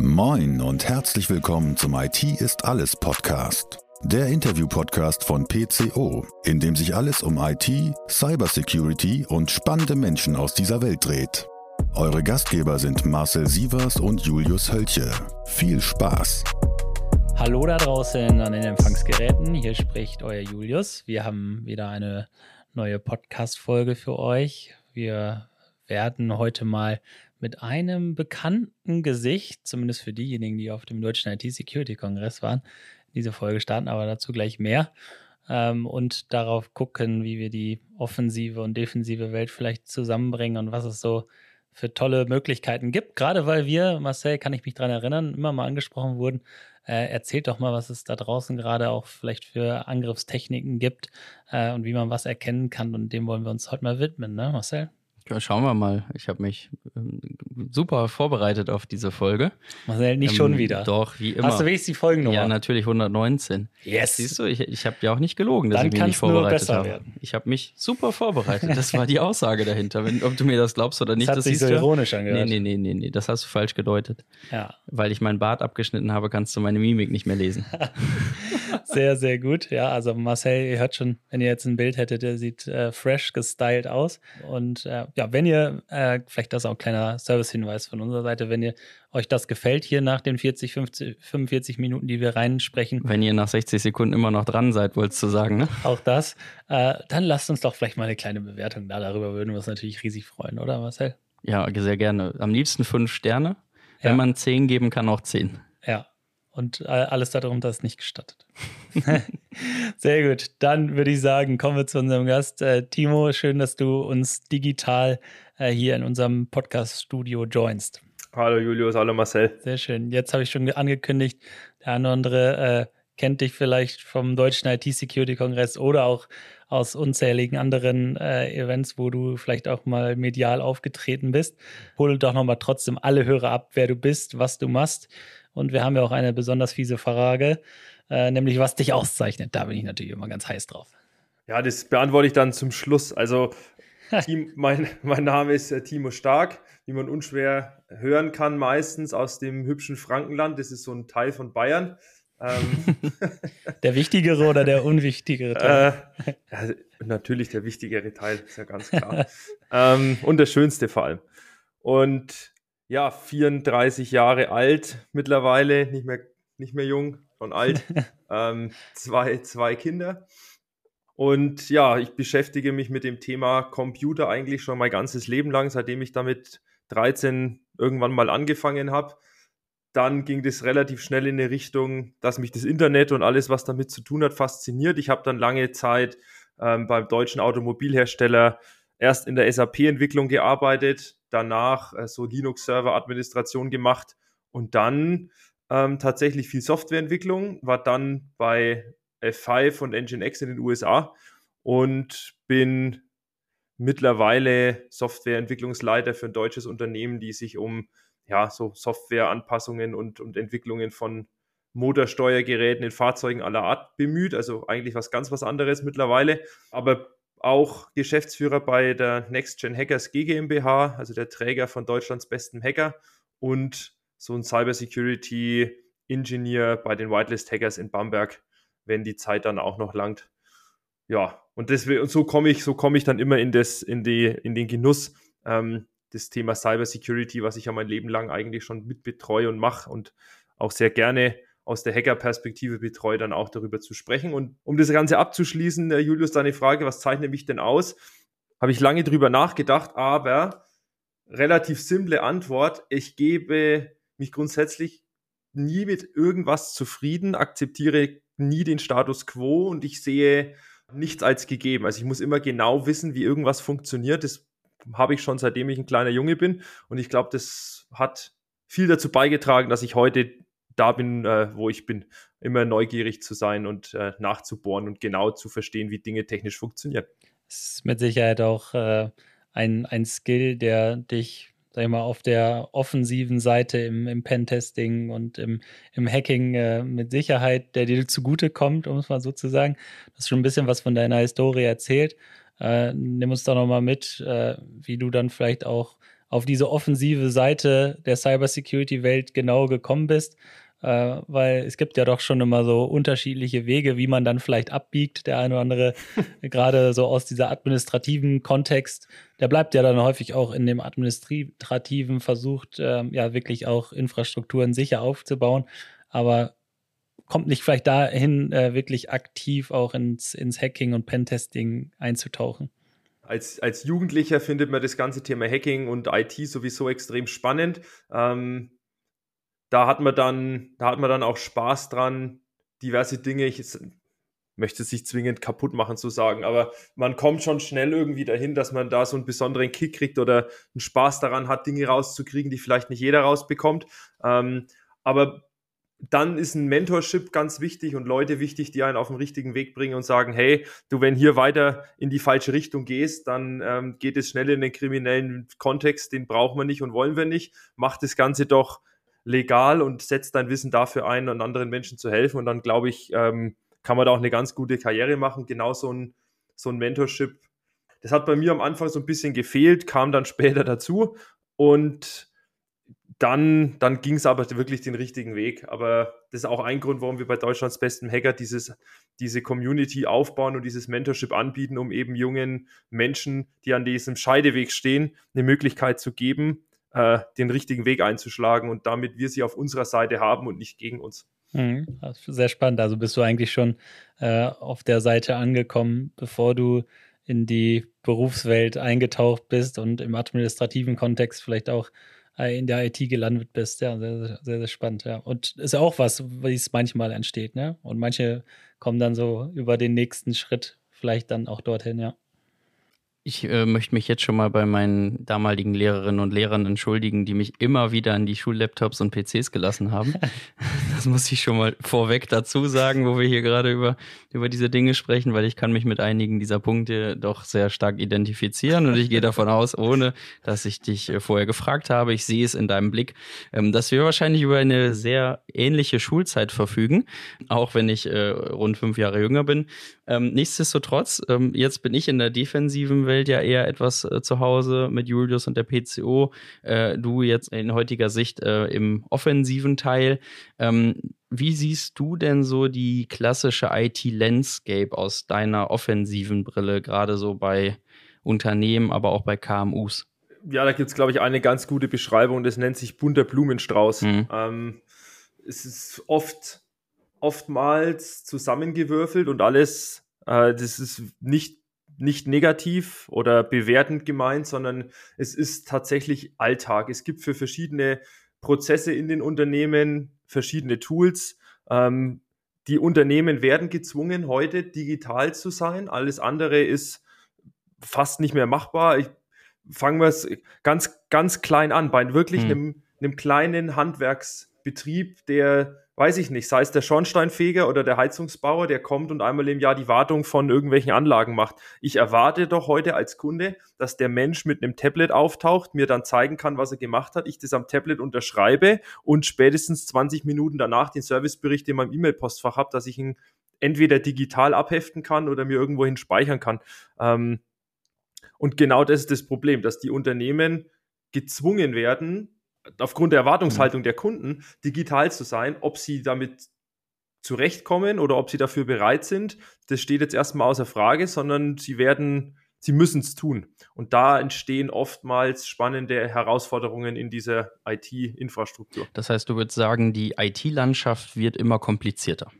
Moin und herzlich willkommen zum IT ist alles Podcast. Der Interview-Podcast von PCO, in dem sich alles um IT, Cybersecurity und spannende Menschen aus dieser Welt dreht. Eure Gastgeber sind Marcel Sievers und Julius Hölche. Viel Spaß! Hallo da draußen an den Empfangsgeräten, hier spricht euer Julius. Wir haben wieder eine neue Podcast-Folge für euch. Wir werden heute mal mit einem bekannten Gesicht, zumindest für diejenigen, die auf dem Deutschen IT-Security-Kongress waren, diese Folge starten, aber dazu gleich mehr. Und darauf gucken, wie wir die offensive und defensive Welt vielleicht zusammenbringen und was es so für tolle Möglichkeiten gibt. Gerade weil wir, Marcel, kann ich mich daran erinnern, immer mal angesprochen wurden. Erzählt doch mal, was es da draußen gerade auch vielleicht für Angriffstechniken gibt und wie man was erkennen kann. Und dem wollen wir uns heute mal widmen, ne, Marcel? Ja, schauen wir mal. Ich habe mich super vorbereitet auf diese Folge. Marcel, nicht schon wieder. Doch, wie immer. Hast du wenigstens die Folgennummer? Ja, natürlich 119. Yes. Siehst du, ich habe ja auch nicht gelogen, dass Dann ich mich nicht vorbereitet habe. Werden. Ich habe mich super vorbereitet. Das war die Aussage dahinter. Ob du mir das glaubst oder nicht, das hat sich so ironisch angehört. Nee, das hast du falsch gedeutet. Ja. Weil ich meinen Bart abgeschnitten habe, kannst du meine Mimik nicht mehr lesen. Sehr, sehr gut. Ja, also Marcel, ihr hört schon, wenn ihr jetzt ein Bild hättet, der sieht fresh gestylt aus. Und ja, wenn ihr, vielleicht das auch ein kleiner Service-Hinweis von unserer Seite, wenn ihr euch das gefällt hier nach den 45 Minuten, die wir reinsprechen. Wenn ihr nach 60 Sekunden immer noch dran seid, wolltest du sagen, ne? Auch das. Dann lasst uns doch vielleicht mal eine kleine Bewertung da. Darüber würden wir uns natürlich riesig freuen, oder Marcel? Ja, sehr gerne. Am liebsten 5 Sterne. Wenn man 10 geben kann, auch 10. Ja. Und alles darunter ist nicht gestattet. Sehr gut. Dann würde ich sagen, kommen wir zu unserem Gast. Timo, schön, dass du uns digital hier in unserem Podcast-Studio joinst. Hallo Julius, hallo Marcel. Sehr schön. Jetzt habe ich schon angekündigt, der eine oder andere kennt dich vielleicht vom Deutschen IT-Security-Kongress oder auch aus unzähligen anderen Events, wo du vielleicht auch mal medial aufgetreten bist. Hol doch nochmal trotzdem alle Hörer ab, wer du bist, was du machst. Und wir haben ja auch eine besonders fiese Frage, nämlich was dich auszeichnet. Da bin ich natürlich immer ganz heiß drauf. Ja, das beantworte ich dann zum Schluss. Also mein Name ist Timo Stark, wie man unschwer hören kann, meistens aus dem hübschen Frankenland. Das ist so ein Teil von Bayern. Der wichtigere oder der unwichtigere Teil? Ja, natürlich der wichtigere Teil, ist ja ganz klar. Und der schönste vor allem. Und ja, 34 Jahre alt mittlerweile, nicht mehr jung, schon alt. Zwei Kinder. Und ja, ich beschäftige mich mit dem Thema Computer eigentlich schon mein ganzes Leben lang, seitdem ich damit 13 irgendwann mal angefangen habe. Dann ging das relativ schnell in eine Richtung, dass mich das Internet und alles, was damit zu tun hat, fasziniert. Ich habe dann lange Zeit beim deutschen Automobilhersteller erst in der SAP-Entwicklung gearbeitet, danach so Linux-Server-Administration gemacht und dann tatsächlich viel Softwareentwicklung, war dann bei F5 und Nginx in den USA und bin mittlerweile Softwareentwicklungsleiter für ein deutsches Unternehmen, die sich um so Softwareanpassungen und Entwicklungen von Motorsteuergeräten in Fahrzeugen aller Art bemüht, also eigentlich was anderes mittlerweile, aber auch Geschäftsführer bei der Next Gen Hackers GmbH, also der Träger von Deutschlands bestem Hacker und so ein Cybersecurity-Ingenieur bei den Whitelist Hackers in Bamberg, wenn die Zeit dann auch noch langt. Ja, und so komme ich dann immer in den Genuss, das Thema Cybersecurity, was ich ja mein Leben lang eigentlich schon mit betreue und mache und auch sehr gerne aus der Hacker-Perspektive betreue, dann auch darüber zu sprechen. Und um das Ganze abzuschließen, Julius, deine Frage, was zeichnet mich denn aus? Habe ich lange drüber nachgedacht, aber relativ simple Antwort. Ich gebe mich grundsätzlich nie mit irgendwas zufrieden, akzeptiere nie den Status quo und ich sehe nichts als gegeben. Also ich muss immer genau wissen, wie irgendwas funktioniert. Das habe ich schon, seitdem ich ein kleiner Junge bin. Und ich glaube, das hat viel dazu beigetragen, dass ich heute da bin, wo ich bin, immer neugierig zu sein und nachzubohren und genau zu verstehen, wie Dinge technisch funktionieren. Das ist mit Sicherheit auch ein Skill, der dich, sag ich mal, auf der offensiven Seite im Pentesting und im Hacking mit Sicherheit, der dir zugutekommt, um es mal so zu sagen. Du hast schon ein bisschen was von deiner Historie erzählt. Nimm uns doch nochmal mit, wie du dann vielleicht auch auf diese offensive Seite der Cybersecurity-Welt genau gekommen bist. Weil es gibt ja doch schon immer so unterschiedliche Wege, wie man dann vielleicht abbiegt. Der eine oder andere, gerade so aus dieser administrativen Kontext, der bleibt ja dann häufig auch in dem administrativen, versucht ja wirklich auch Infrastrukturen sicher aufzubauen, aber kommt nicht vielleicht dahin, wirklich aktiv auch ins Hacking und Pentesting einzutauchen. Als Jugendlicher findet man das ganze Thema Hacking und IT sowieso extrem spannend. Da hat man dann auch Spaß dran, diverse Dinge, ich möchte es nicht zwingend kaputt machen zu sagen, aber man kommt schon schnell irgendwie dahin, dass man da so einen besonderen Kick kriegt oder einen Spaß daran hat, Dinge rauszukriegen, die vielleicht nicht jeder rausbekommt. Aber dann ist ein Mentorship ganz wichtig und Leute wichtig, die einen auf den richtigen Weg bringen und sagen, hey, du, wenn hier weiter in die falsche Richtung gehst, dann geht es schnell in den kriminellen Kontext, den brauchen wir nicht und wollen wir nicht. Mach das Ganze doch legal und setzt dein Wissen dafür ein, um anderen Menschen zu helfen. Und dann, glaube ich, kann man da auch eine ganz gute Karriere machen. Genau so ein Mentorship. Das hat bei mir am Anfang so ein bisschen gefehlt, kam dann später dazu. Und dann ging es aber wirklich den richtigen Weg. Aber das ist auch ein Grund, warum wir bei Deutschlands besten Hacker diese Community aufbauen und dieses Mentorship anbieten, um eben jungen Menschen, die an diesem Scheideweg stehen, eine Möglichkeit zu geben, den richtigen Weg einzuschlagen und damit wir sie auf unserer Seite haben und nicht gegen uns. Sehr spannend. Also bist du eigentlich schon auf der Seite angekommen, bevor du in die Berufswelt eingetaucht bist und im administrativen Kontext vielleicht auch in der IT gelandet bist. Ja, sehr, sehr, sehr spannend. Ja. Und ist auch was, wie es manchmal entsteht, ne? Und manche kommen dann so über den nächsten Schritt vielleicht dann auch dorthin, ja. Ich möchte mich jetzt schon mal bei meinen damaligen Lehrerinnen und Lehrern entschuldigen, die mich immer wieder an die Schullaptops und PCs gelassen haben. Das muss ich schon mal vorweg dazu sagen, wo wir hier gerade über diese Dinge sprechen, weil ich kann mich mit einigen dieser Punkte doch sehr stark identifizieren und ich gehe davon aus, ohne dass ich dich vorher gefragt habe, ich sehe es in deinem Blick, dass wir wahrscheinlich über eine sehr ähnliche Schulzeit verfügen, auch wenn ich rund 5 Jahre jünger bin. Nichtsdestotrotz, jetzt bin ich in der defensiven Welt ja eher etwas zu Hause mit Julius und der PCO. Du jetzt in heutiger Sicht im offensiven Teil. Wie siehst du denn so die klassische IT-Landscape aus deiner offensiven Brille, gerade so bei Unternehmen, aber auch bei KMUs? Ja, da gibt es, glaube ich, eine ganz gute Beschreibung, das nennt sich bunter Blumenstrauß. Es ist oftmals zusammengewürfelt und alles, das ist nicht negativ oder bewertend gemeint, sondern es ist tatsächlich Alltag. Es gibt für verschiedene Prozesse in den Unternehmen verschiedene Tools. Die Unternehmen werden gezwungen, heute digital zu sein. Alles andere ist fast nicht mehr machbar. Fangen wir es ganz, ganz klein an, bei wirklich einem kleinen Handwerksbetrieb, der, weiß ich nicht, sei es der Schornsteinfeger oder der Heizungsbauer, der kommt und einmal im Jahr die Wartung von irgendwelchen Anlagen macht. Ich erwarte doch heute als Kunde, dass der Mensch mit einem Tablet auftaucht, mir dann zeigen kann, was er gemacht hat, ich das am Tablet unterschreibe und spätestens 20 Minuten danach den Servicebericht in meinem E-Mail-Postfach habe, dass ich ihn entweder digital abheften kann oder mir irgendwohin speichern kann. Und genau das ist das Problem, dass die Unternehmen gezwungen werden, aufgrund der Erwartungshaltung der Kunden, digital zu sein. Ob sie damit zurechtkommen oder ob sie dafür bereit sind, das steht jetzt erstmal außer Frage, sondern sie müssen es tun. Und da entstehen oftmals spannende Herausforderungen in dieser IT-Infrastruktur. Das heißt, du würdest sagen, die IT-Landschaft wird immer komplizierter.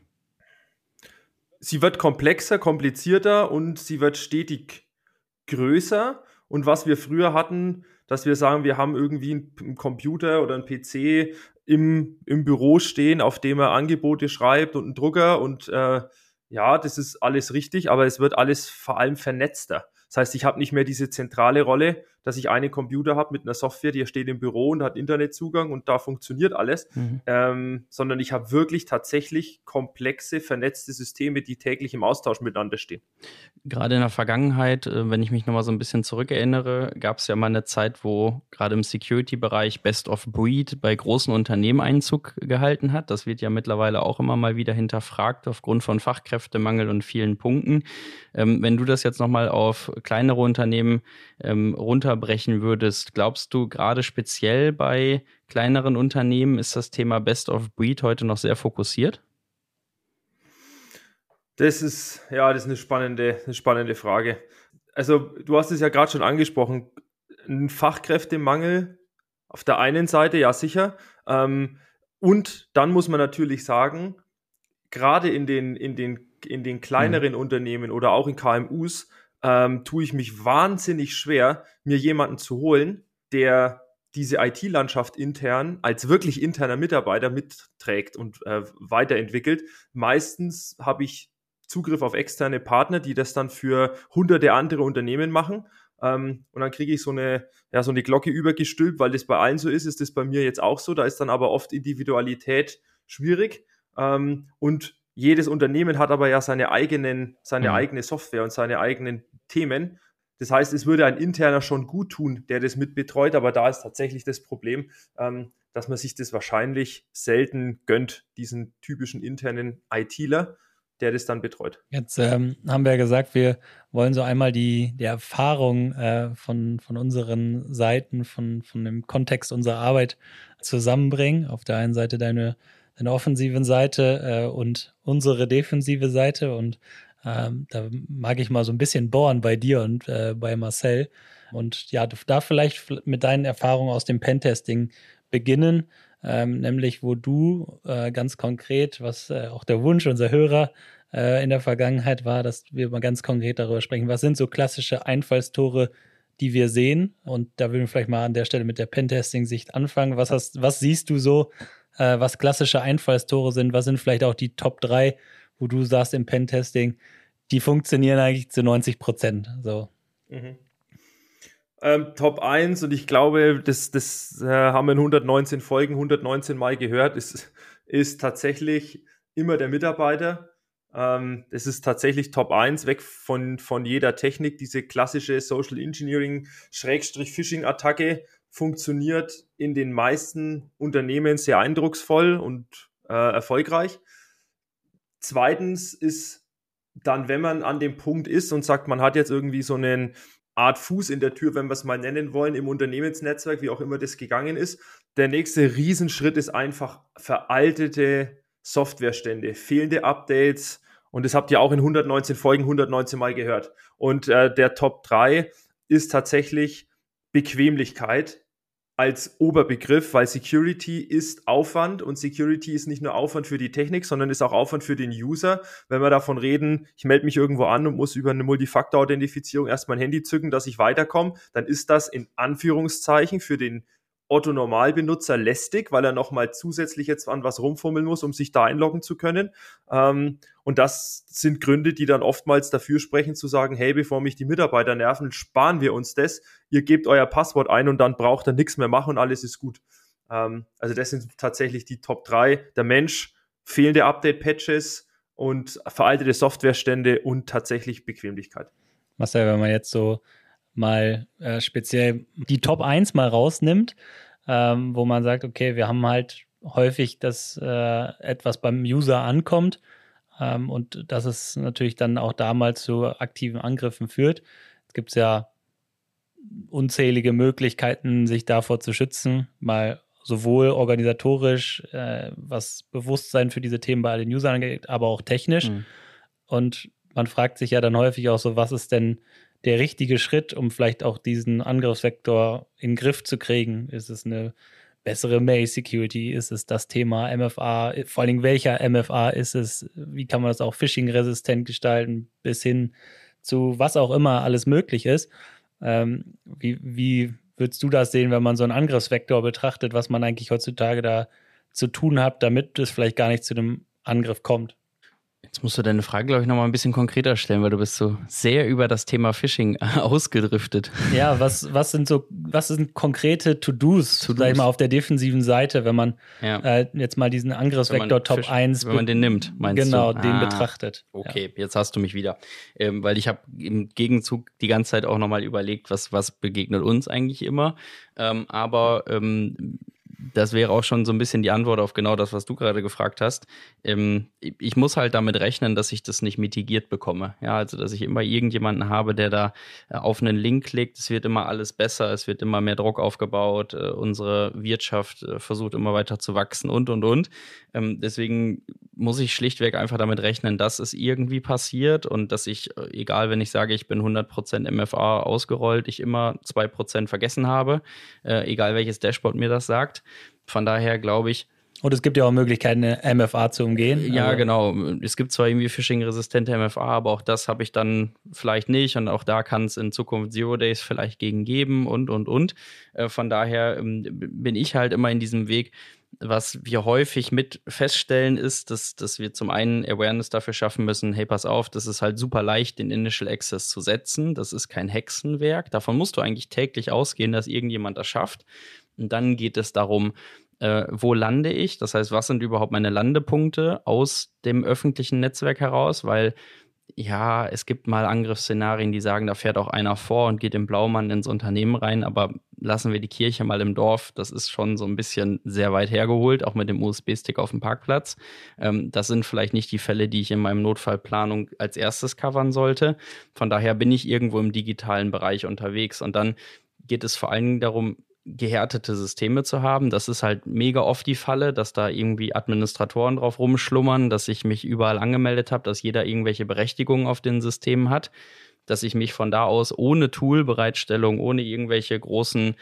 Sie wird komplexer, komplizierter und sie wird stetig größer. Und was wir früher hatten, dass wir sagen, wir haben irgendwie einen Computer oder einen PC im Büro stehen, auf dem er Angebote schreibt und einen Drucker und ja, das ist alles richtig, aber es wird alles vor allem vernetzter. Das heißt, ich habe nicht mehr diese zentrale Rolle, dass ich einen Computer habe mit einer Software, die steht im Büro und hat Internetzugang und da funktioniert alles, sondern ich habe wirklich tatsächlich komplexe, vernetzte Systeme, die täglich im Austausch miteinander stehen. Gerade in der Vergangenheit, wenn ich mich nochmal so ein bisschen zurückerinnere, gab es ja mal eine Zeit, wo gerade im Security-Bereich Best of Breed bei großen Unternehmen Einzug gehalten hat. Das wird ja mittlerweile auch immer mal wieder hinterfragt aufgrund von Fachkräftemangel und vielen Punkten. Wenn du das jetzt nochmal auf kleinere Unternehmen runterbrechen runterbrechen würdest, glaubst du, gerade speziell bei kleineren Unternehmen ist das Thema Best of Breed heute noch sehr fokussiert? Das ist eine spannende Frage. Also du hast es ja gerade schon angesprochen, ein Fachkräftemangel auf der einen Seite, ja sicher. Und dann muss man natürlich sagen, gerade in den kleineren Unternehmen oder auch in KMUs tue ich mich wahnsinnig schwer, mir jemanden zu holen, der diese IT-Landschaft intern als wirklich interner Mitarbeiter mitträgt und weiterentwickelt. Meistens habe ich Zugriff auf externe Partner, die das dann für hunderte andere Unternehmen machen. Und dann kriege ich so eine Glocke übergestülpt, weil das bei allen so ist das bei mir jetzt auch so. Da ist dann aber oft Individualität schwierig. Und jedes Unternehmen hat aber ja seine eigene Software und seine eigenen Themen. Das heißt, es würde ein interner schon gut tun, der das mitbetreut, aber da ist tatsächlich das Problem, dass man sich das wahrscheinlich selten gönnt, diesen typischen internen ITler, der das dann betreut. Jetzt haben wir ja gesagt, wir wollen so einmal die Erfahrung von unseren Seiten, von dem Kontext unserer Arbeit zusammenbringen. Auf der einen Seite deine offensiven Seite und unsere defensive Seite. Und da mag ich mal so ein bisschen bohren bei dir und bei Marcel. Und ja, da vielleicht mit deinen Erfahrungen aus dem Pentesting beginnen, nämlich wo du ganz konkret, was auch der Wunsch unserer Hörer in der Vergangenheit war, dass wir mal ganz konkret darüber sprechen, was sind so klassische Einfallstore, die wir sehen. Und da würden wir vielleicht mal an der Stelle mit der Pentesting-Sicht anfangen. Was siehst du so, was klassische Einfallstore sind? Was sind vielleicht auch die Top 3, wo du sagst im Pentesting, die funktionieren eigentlich zu 90%? So. Top 1, und ich glaube, das haben wir in 119 Folgen 119 Mal gehört, ist tatsächlich immer der Mitarbeiter. Es ist tatsächlich Top 1, weg von jeder Technik. Diese klassische Social Engineering Phishing-Attacke funktioniert in den meisten Unternehmen sehr eindrucksvoll und erfolgreich. Zweitens ist dann, wenn man an dem Punkt ist und sagt, man hat jetzt irgendwie so einen Art Fuß in der Tür, wenn wir es mal nennen wollen, im Unternehmensnetzwerk, wie auch immer das gegangen ist. Der nächste Riesenschritt ist einfach veraltete Softwarestände, fehlende Updates, und das habt ihr auch in 119 Folgen 119 Mal gehört. Und der Top 3 ist tatsächlich Bequemlichkeit als Oberbegriff, weil Security ist Aufwand, und Security ist nicht nur Aufwand für die Technik, sondern ist auch Aufwand für den User. Wenn wir davon reden, ich melde mich irgendwo an und muss über eine Multifaktor-Authentifizierung erst mein Handy zücken, dass ich weiterkomme, dann ist das in Anführungszeichen für den Otto-Normalbenutzer lästig, weil er nochmal zusätzlich jetzt an was rumfummeln muss, um sich da einloggen zu können. Und das sind Gründe, die dann oftmals dafür sprechen, zu sagen, hey, bevor mich die Mitarbeiter nerven, sparen wir uns das. Ihr gebt euer Passwort ein und dann braucht ihr nichts mehr machen und alles ist gut. Also das sind tatsächlich die Top 3. Der Mensch, fehlende Update-Patches und veraltete Softwarestände und tatsächlich Bequemlichkeit. Marcel, wenn man jetzt so mal speziell die Top 1 mal rausnimmt, wo man sagt, okay, wir haben halt häufig, dass etwas beim User ankommt und dass es natürlich dann auch damals zu aktiven Angriffen führt. Es gibt ja unzählige Möglichkeiten, sich davor zu schützen, mal sowohl organisatorisch, was Bewusstsein für diese Themen bei den Usern angeht, aber auch technisch. Und man fragt sich ja dann häufig auch so, was ist denn der richtige Schritt, um vielleicht auch diesen Angriffsvektor in den Griff zu kriegen? Ist es eine bessere Mail-Security? Ist es das Thema MFA? Vor allen Dingen, welcher MFA ist es? Wie kann man das auch phishing-resistent gestalten? Bis hin zu was auch immer alles möglich ist. Wie würdest du das sehen, wenn man so einen Angriffsvektor betrachtet, was man eigentlich heutzutage da zu tun hat, damit es vielleicht gar nicht zu einem Angriff kommt? Jetzt musst du deine Frage, glaube ich, noch mal ein bisschen konkreter stellen, weil du bist so sehr über das Thema Phishing ausgedriftet. Ja, was sind konkrete To-Dos, sag ich mal, auf der defensiven Seite, wenn man jetzt mal diesen Angriffsvektor Top 1... Wenn man den nimmt, meinst genau, du? den betrachtet. Okay, jetzt hast du mich wieder. Weil ich habe im Gegenzug die ganze Zeit auch noch mal überlegt, was begegnet uns eigentlich immer. Aber das wäre auch schon so ein bisschen die Antwort auf genau das, was du gerade gefragt hast. Ich muss halt damit rechnen, dass ich das nicht mitigiert bekomme. Ja, also dass ich immer irgendjemanden habe, der da auf einen Link klickt. Es wird immer alles besser, es wird immer mehr Druck aufgebaut. Unsere Wirtschaft versucht immer weiter zu wachsen und. Deswegen muss ich schlichtweg einfach damit rechnen, dass es irgendwie passiert und dass ich, egal wenn ich sage, ich bin 100% MFA ausgerollt, ich immer 2% vergessen habe, egal welches Dashboard mir das sagt. Von daher glaube ich. Und es gibt ja auch Möglichkeiten, MFA zu umgehen. Ja, genau. Es gibt zwar irgendwie phishing-resistente MFA, aber auch das habe ich dann vielleicht nicht. Und auch da kann es in Zukunft Zero Days vielleicht gegen geben und. Von daher bin ich halt immer in diesem Weg. Was wir häufig mit feststellen, ist, dass wir zum einen Awareness dafür schaffen müssen, hey, pass auf, das ist halt super leicht, den Initial Access zu setzen. Das ist kein Hexenwerk. Davon musst du eigentlich täglich ausgehen, dass irgendjemand das schafft. Und dann geht es darum, wo lande ich? Das heißt, was sind überhaupt meine Landepunkte aus dem öffentlichen Netzwerk heraus? Weil ja, es gibt mal Angriffsszenarien, die sagen, da fährt auch einer vor und geht im Blaumann ins Unternehmen rein, aber lassen wir die Kirche mal im Dorf. Das ist schon so ein bisschen sehr weit hergeholt, auch mit dem USB-Stick auf dem Parkplatz. Das sind vielleicht nicht die Fälle, die ich in meinem Notfallplanung als erstes covern sollte. Von daher bin ich irgendwo im digitalen Bereich unterwegs und dann geht es vor allen Dingen darum, gehärtete Systeme zu haben. Das ist halt mega oft die Falle, dass da irgendwie Administratoren drauf rumschlummern, dass ich mich überall angemeldet habe, dass jeder irgendwelche Berechtigungen auf den Systemen hat, dass ich mich von da aus ohne Tool-Bereitstellung, ohne irgendwelche großen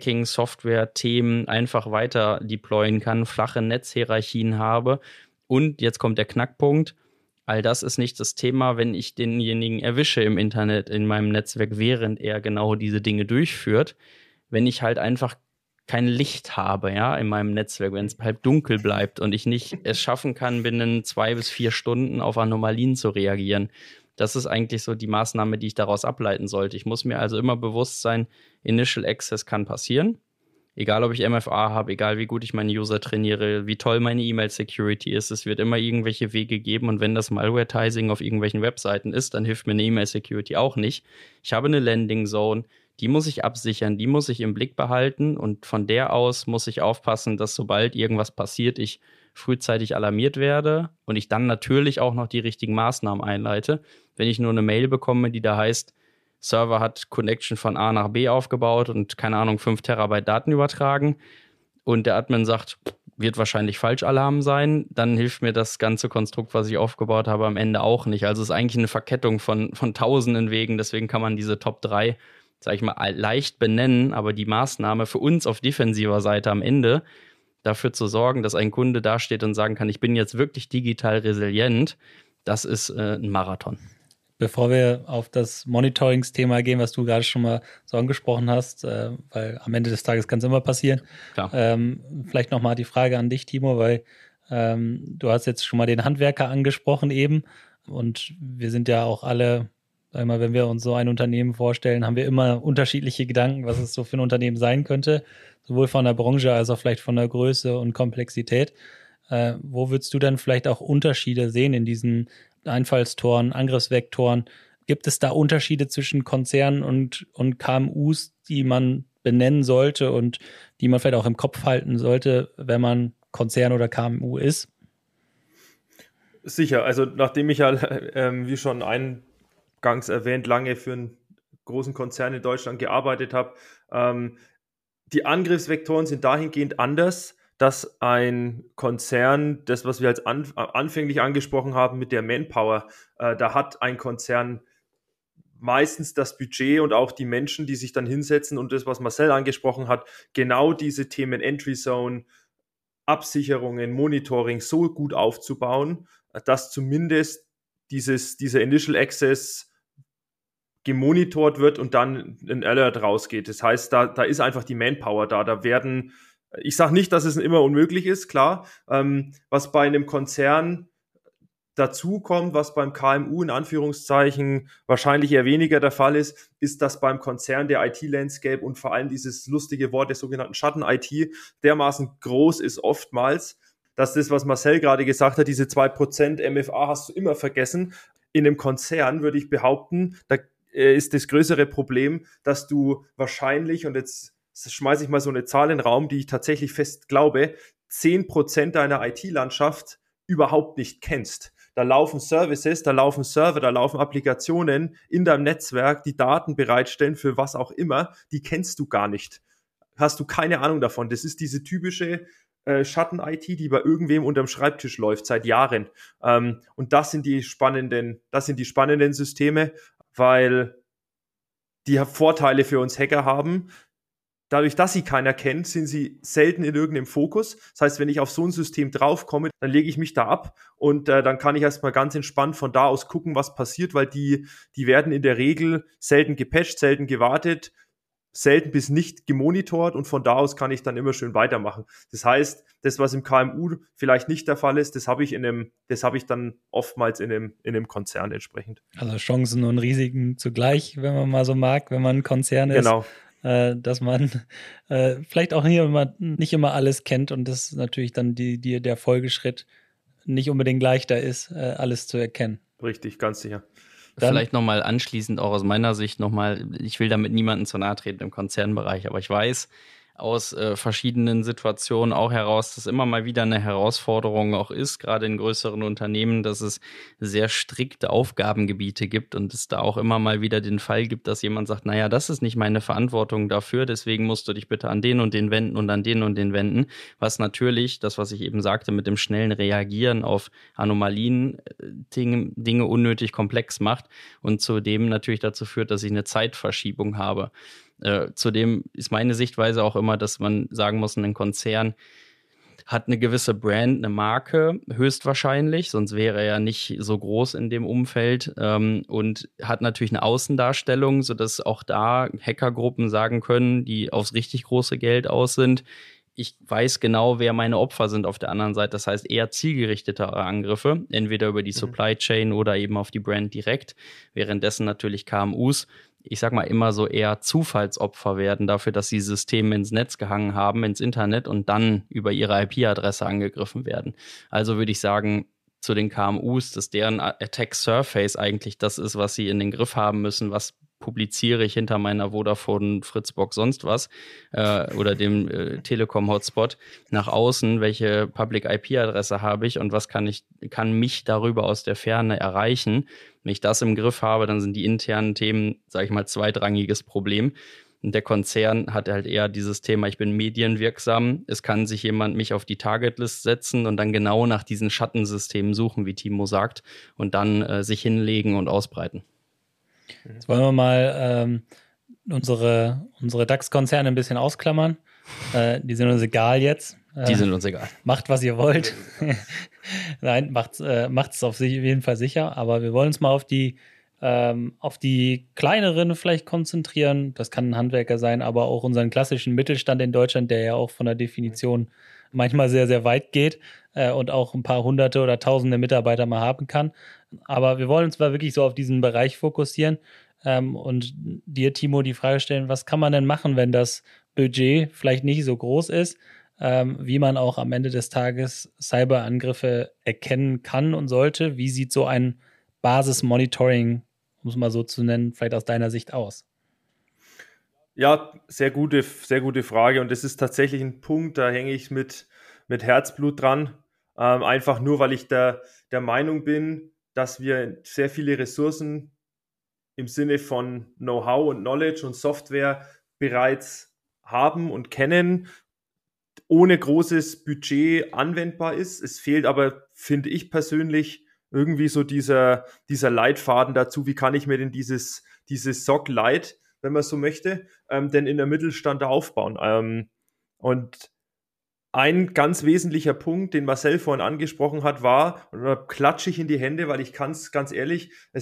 Hacking-Software-Themen einfach weiter deployen kann, flache Netzhierarchien habe. Und jetzt kommt der Knackpunkt. All das ist nicht das Thema, wenn ich denjenigen erwische im Internet, in meinem Netzwerk, während er genau diese Dinge durchführt. Wenn ich halt einfach kein Licht habe, ja, in meinem Netzwerk, wenn es halb dunkel bleibt und ich nicht es schaffen kann, binnen 2 bis 4 Stunden auf Anomalien zu reagieren. Das ist eigentlich so die Maßnahme, die ich daraus ableiten sollte. Ich muss mir also immer bewusst sein, Initial Access kann passieren. Egal, ob ich MFA habe, egal wie gut ich meine User trainiere, wie toll meine E-Mail-Security ist, es wird immer irgendwelche Wege geben und wenn das Malvertising auf irgendwelchen Webseiten ist, dann hilft mir eine E-Mail-Security auch nicht. Ich habe eine Landing-Zone, die muss ich absichern, die muss ich im Blick behalten und von der aus muss ich aufpassen, dass sobald irgendwas passiert, ich frühzeitig alarmiert werde und ich dann natürlich auch noch die richtigen Maßnahmen einleite. Wenn ich nur eine Mail bekomme, die da heißt, Server hat Connection von A nach B aufgebaut und keine Ahnung, 5 Terabyte Daten übertragen und der Admin sagt, wird wahrscheinlich Falschalarm sein, dann hilft mir das ganze Konstrukt, was ich aufgebaut habe, am Ende auch nicht. Also es ist eigentlich eine Verkettung von tausenden Wegen, deswegen kann man diese Top 3 sag ich mal, leicht benennen, aber die Maßnahme für uns auf defensiver Seite am Ende, dafür zu sorgen, dass ein Kunde dasteht und sagen kann, ich bin jetzt wirklich digital resilient, das ist ein Marathon. Bevor wir auf das Monitoringsthema gehen, was du gerade schon mal so angesprochen hast, weil am Ende des Tages kann es immer passieren. Klar. Vielleicht nochmal die Frage an dich, Timo, weil du hast jetzt schon mal den Handwerker angesprochen eben und wir sind ja auch alle, einmal, wenn wir uns so ein Unternehmen vorstellen, haben wir immer unterschiedliche Gedanken, was es so für ein Unternehmen sein könnte, sowohl von der Branche als auch vielleicht von der Größe und Komplexität. Wo würdest du dann vielleicht auch Unterschiede sehen in diesen Einfallstoren, Angriffsvektoren? Gibt es da Unterschiede zwischen Konzernen und KMUs, die man benennen sollte und die man vielleicht auch im Kopf halten sollte, wenn man Konzern oder KMU ist? Sicher, also nachdem ich ja, wie schon eingangs erwähnt, lange für einen großen Konzern in Deutschland gearbeitet habe, die Angriffsvektoren sind dahingehend anders, dass ein Konzern, das, was wir als anfänglich angesprochen haben mit der Manpower, da hat ein Konzern meistens das Budget und auch die Menschen, die sich dann hinsetzen und das, was Marcel angesprochen hat, genau diese Themen Entry Zone, Absicherungen, Monitoring so gut aufzubauen, dass zumindest dieser Initial Access gemonitort wird und dann ein Alert rausgeht. Das heißt, da ist einfach die Manpower da. Da werden, ich sage nicht, dass es immer unmöglich ist, klar. Was bei einem Konzern dazu kommt, was beim KMU in Anführungszeichen wahrscheinlich eher weniger der Fall ist, ist, dass beim Konzern der IT-Landscape und vor allem dieses lustige Wort der sogenannten Schatten-IT dermaßen groß ist oftmals, dass das, was Marcel gerade gesagt hat, diese 2% MFA hast du immer vergessen. In einem Konzern würde ich behaupten, da ist das größere Problem, dass du wahrscheinlich, und jetzt schmeiße ich mal so eine Zahl in den Raum, die ich tatsächlich fest glaube, 10% deiner IT-Landschaft überhaupt nicht kennst. Da laufen Services, da laufen Server, da laufen Applikationen in deinem Netzwerk, die Daten bereitstellen für was auch immer, die kennst du gar nicht. Hast du keine Ahnung davon. Das ist diese typische Schatten-IT, die bei irgendwem unterm Schreibtisch läuft, seit Jahren. Und das sind die spannenden Systeme, weil die Vorteile für uns Hacker haben. Dadurch, dass sie keiner kennt, sind sie selten in irgendeinem Fokus. Das heißt, wenn ich auf so ein System draufkomme, dann lege ich mich da ab und dann kann ich erstmal ganz entspannt von da aus gucken, was passiert, weil die werden in der Regel selten gepatcht, selten gewartet, selten bis nicht gemonitort und von da aus kann ich dann immer schön weitermachen. Das heißt, das, was im KMU vielleicht nicht der Fall ist, das habe ich dann oftmals in einem Konzern entsprechend. Also Chancen und Risiken zugleich, wenn man mal so mag, wenn man ein Konzern ist. Genau. Dass man vielleicht auch nicht immer alles kennt und das natürlich dann der Folgeschritt nicht unbedingt leichter ist, alles zu erkennen. Richtig, ganz sicher. Dann, vielleicht nochmal anschließend auch aus meiner Sicht nochmal, ich will damit niemanden zu nahe treten im Konzernbereich, aber ich weiß aus verschiedenen Situationen auch heraus, dass immer mal wieder eine Herausforderung auch ist, gerade in größeren Unternehmen, dass es sehr strikte Aufgabengebiete gibt und es da auch immer mal wieder den Fall gibt, dass jemand sagt, naja, das ist nicht meine Verantwortung dafür, deswegen musst du dich bitte an den und den wenden und an den und den wenden, was natürlich, das was ich eben sagte, mit dem schnellen Reagieren auf Anomalien Dinge unnötig komplex macht und zudem natürlich dazu führt, dass ich eine Zeitverschiebung habe. Zudem ist meine Sichtweise auch immer, dass man sagen muss, ein Konzern hat eine gewisse Brand, eine Marke, höchstwahrscheinlich, sonst wäre er ja nicht so groß in dem Umfeld und hat natürlich eine Außendarstellung, sodass auch da Hackergruppen sagen können, die aufs richtig große Geld aus sind, ich weiß genau, wer meine Opfer sind auf der anderen Seite. Das heißt, eher zielgerichtetere Angriffe, entweder über die Supply Chain oder eben auf die Brand direkt. Währenddessen natürlich KMUs, ich sag mal, immer so eher Zufallsopfer werden dafür, dass sie Systeme ins Netz gehangen haben, ins Internet und dann über ihre IP-Adresse angegriffen werden. Also würde ich sagen, zu den KMUs, dass deren Attack Surface eigentlich das ist, was sie in den Griff haben müssen, was publiziere ich hinter meiner Vodafone, Fritzbox, sonst was oder dem Telekom-Hotspot nach außen, welche Public-IP-Adresse habe ich und was kann mich darüber aus der Ferne erreichen. Wenn ich das im Griff habe, dann sind die internen Themen, sage ich mal, zweitrangiges Problem. Und der Konzern hat halt eher dieses Thema, ich bin medienwirksam, es kann sich jemand mich auf die Targetlist setzen und dann genau nach diesen Schattensystemen suchen, wie Timo sagt, und dann sich hinlegen und ausbreiten. Jetzt wollen wir mal unsere DAX-Konzerne ein bisschen ausklammern. Die sind uns egal jetzt. Die sind uns egal. Macht, was ihr wollt. Nein, macht's auf jeden Fall sicher. Aber wir wollen uns mal auf die kleineren vielleicht konzentrieren. Das kann ein Handwerker sein, aber auch unseren klassischen Mittelstand in Deutschland, der ja auch von der Definition manchmal sehr, sehr weit geht und auch ein paar hunderte oder tausende Mitarbeiter mal haben kann. Aber wir wollen uns mal wirklich so auf diesen Bereich fokussieren und dir, Timo, die Frage stellen, was kann man denn machen, wenn das Budget vielleicht nicht so groß ist, wie man auch am Ende des Tages Cyberangriffe erkennen kann und sollte? Wie sieht so ein Basismonitoring, um es mal so zu nennen, vielleicht aus deiner Sicht aus? Ja, sehr gute Frage und das ist tatsächlich ein Punkt, da hänge ich mit Herzblut dran, einfach nur, weil ich der Meinung bin, dass wir sehr viele Ressourcen im Sinne von Know-how und Knowledge und Software bereits haben und kennen, ohne großes Budget anwendbar ist. Es fehlt aber, finde ich persönlich, irgendwie so dieser Leitfaden dazu, wie kann ich mir denn dieses SOC Light, wenn man so möchte, denn in der Mittelstand aufbauen. Und ein ganz wesentlicher Punkt, den Marcel vorhin angesprochen hat, war, und da klatsche ich in die Hände, weil ich kann es ganz ehrlich, es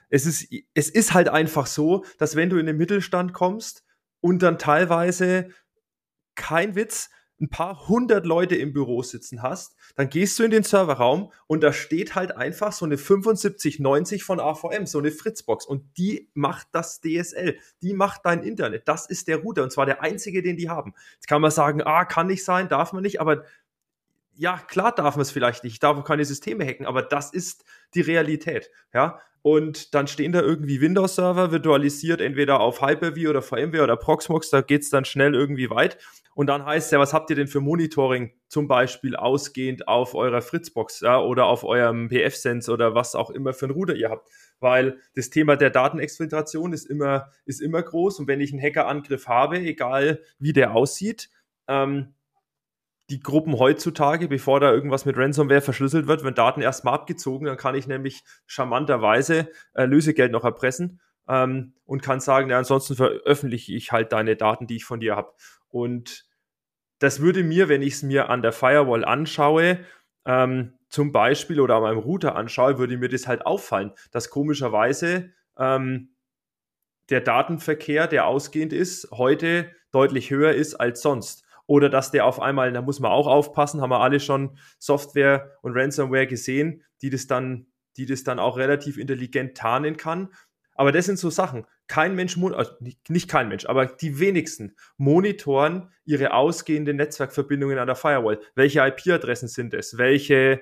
ist halt einfach so, dass wenn du in den Mittelstand kommst und dann teilweise, kein Witz, ein paar hundert Leute im Büro sitzen hast, dann gehst du in den Serverraum und da steht halt einfach so eine 7590 von AVM, so eine Fritzbox und die macht das DSL, die macht dein Internet, das ist der Router und zwar der einzige, den die haben. Jetzt kann man sagen, kann nicht sein, darf man nicht, aber ja, klar darf man es vielleicht nicht, ich darf keine Systeme hacken, aber das ist die Realität, ja. Und dann stehen da irgendwie Windows-Server virtualisiert, entweder auf Hyper-V oder VMware oder Proxmox, da geht es dann schnell irgendwie weit. Und dann heißt es ja, was habt ihr denn für Monitoring, zum Beispiel ausgehend auf eurer Fritzbox, ja, oder auf eurem pfSense oder was auch immer für einen Router ihr habt. Weil das Thema der Datenexfiltration ist immer groß. Und wenn ich einen Hackerangriff habe, egal wie der aussieht, die Gruppen heutzutage, bevor da irgendwas mit Ransomware verschlüsselt wird, werden Daten erstmal abgezogen, dann kann ich nämlich charmanterweise Lösegeld noch erpressen und kann sagen, ja, ansonsten veröffentliche ich halt deine Daten, die ich von dir habe. Und das würde mir, wenn ich es mir an der Firewall anschaue, zum Beispiel oder an meinem Router anschaue, würde mir das halt auffallen, dass komischerweise der Datenverkehr, der ausgehend ist, heute deutlich höher ist als sonst. Oder dass der auf einmal, da muss man auch aufpassen, haben wir alle schon Software und Ransomware gesehen, die das dann auch relativ intelligent tarnen kann. Aber das sind so Sachen. Kein Mensch, also nicht kein Mensch, aber die wenigsten monitoren ihre ausgehenden Netzwerkverbindungen an der Firewall. Welche IP-Adressen sind es? Welche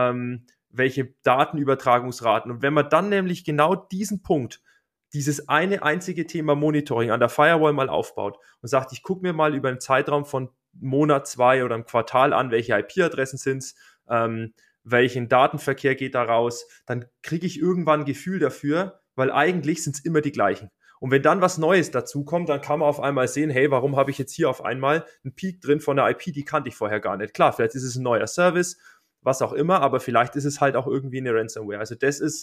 Datenübertragungsraten? Und wenn man dann nämlich genau diesen Punkt, dieses eine einzige Thema Monitoring an der Firewall mal aufbaut und sagt, ich gucke mir mal über einen Zeitraum von Monat, 2 oder einem Quartal an, welche IP-Adressen sind es, welchen Datenverkehr geht da raus, dann kriege ich irgendwann ein Gefühl dafür, weil eigentlich sind es immer die gleichen. Und wenn dann was Neues dazukommt, dann kann man auf einmal sehen, hey, warum habe ich jetzt hier auf einmal einen Peak drin von der IP, die kannte ich vorher gar nicht. Klar, vielleicht ist es ein neuer Service, was auch immer, aber vielleicht ist es halt auch irgendwie eine Ransomware. Also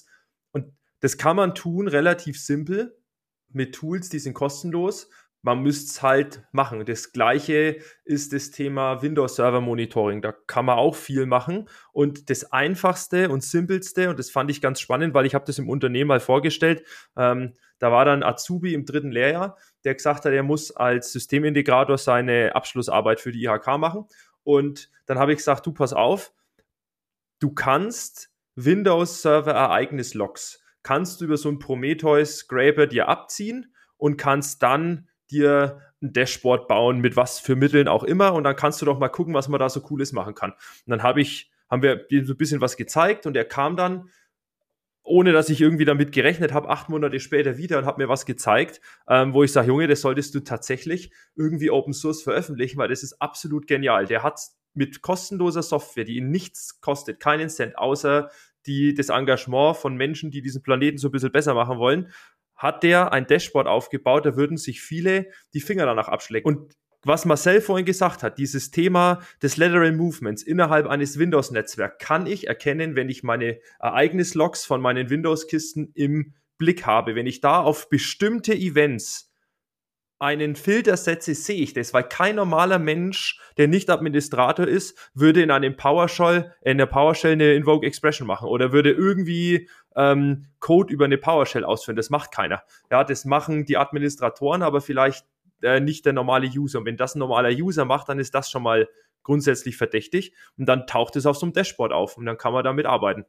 das kann man tun, relativ simpel, mit Tools, die sind kostenlos. Man müsste es halt machen. Das Gleiche ist das Thema Windows-Server-Monitoring. Da kann man auch viel machen. Und das Einfachste und Simpelste, und das fand ich ganz spannend, weil ich habe das im Unternehmen mal vorgestellt, da war dann Azubi im 3. Lehrjahr, der gesagt hat, er muss als Systemintegrator seine Abschlussarbeit für die IHK machen. Und dann habe ich gesagt, du, pass auf, du kannst Windows-Server-Ereignis-Logs kannst du über so einen Prometheus-Scraper dir abziehen und kannst dann dir ein Dashboard bauen, mit was für Mitteln auch immer, und dann kannst du doch mal gucken, was man da so Cooles machen kann. Und dann haben wir ihm so ein bisschen was gezeigt und er kam dann, ohne dass ich irgendwie damit gerechnet habe, 8 Monate später wieder und hat mir was gezeigt, wo ich sage, Junge, das solltest du tatsächlich irgendwie Open Source veröffentlichen, weil das ist absolut genial. Der hat mit kostenloser Software, die ihn nichts kostet, keinen Cent, außer das Engagement von Menschen, die diesen Planeten so ein bisschen besser machen wollen, hat der ein Dashboard aufgebaut, da würden sich viele die Finger danach abschlecken. Und was Marcel vorhin gesagt hat, dieses Thema des Lateral Movements innerhalb eines Windows-Netzwerks kann ich erkennen, wenn ich meine Ereignislogs von meinen Windows-Kisten im Blick habe. Wenn ich da auf bestimmte Events einen Filter setze, sehe ich das, weil kein normaler Mensch, der nicht Administrator ist, würde in der PowerShell eine Invoke Expression machen oder würde irgendwie Code über eine PowerShell ausführen. Das macht keiner. Ja, das machen die Administratoren, aber vielleicht nicht der normale User. Und wenn das ein normaler User macht, dann ist das schon mal grundsätzlich verdächtig und dann taucht es auf so einem Dashboard auf und dann kann man damit arbeiten.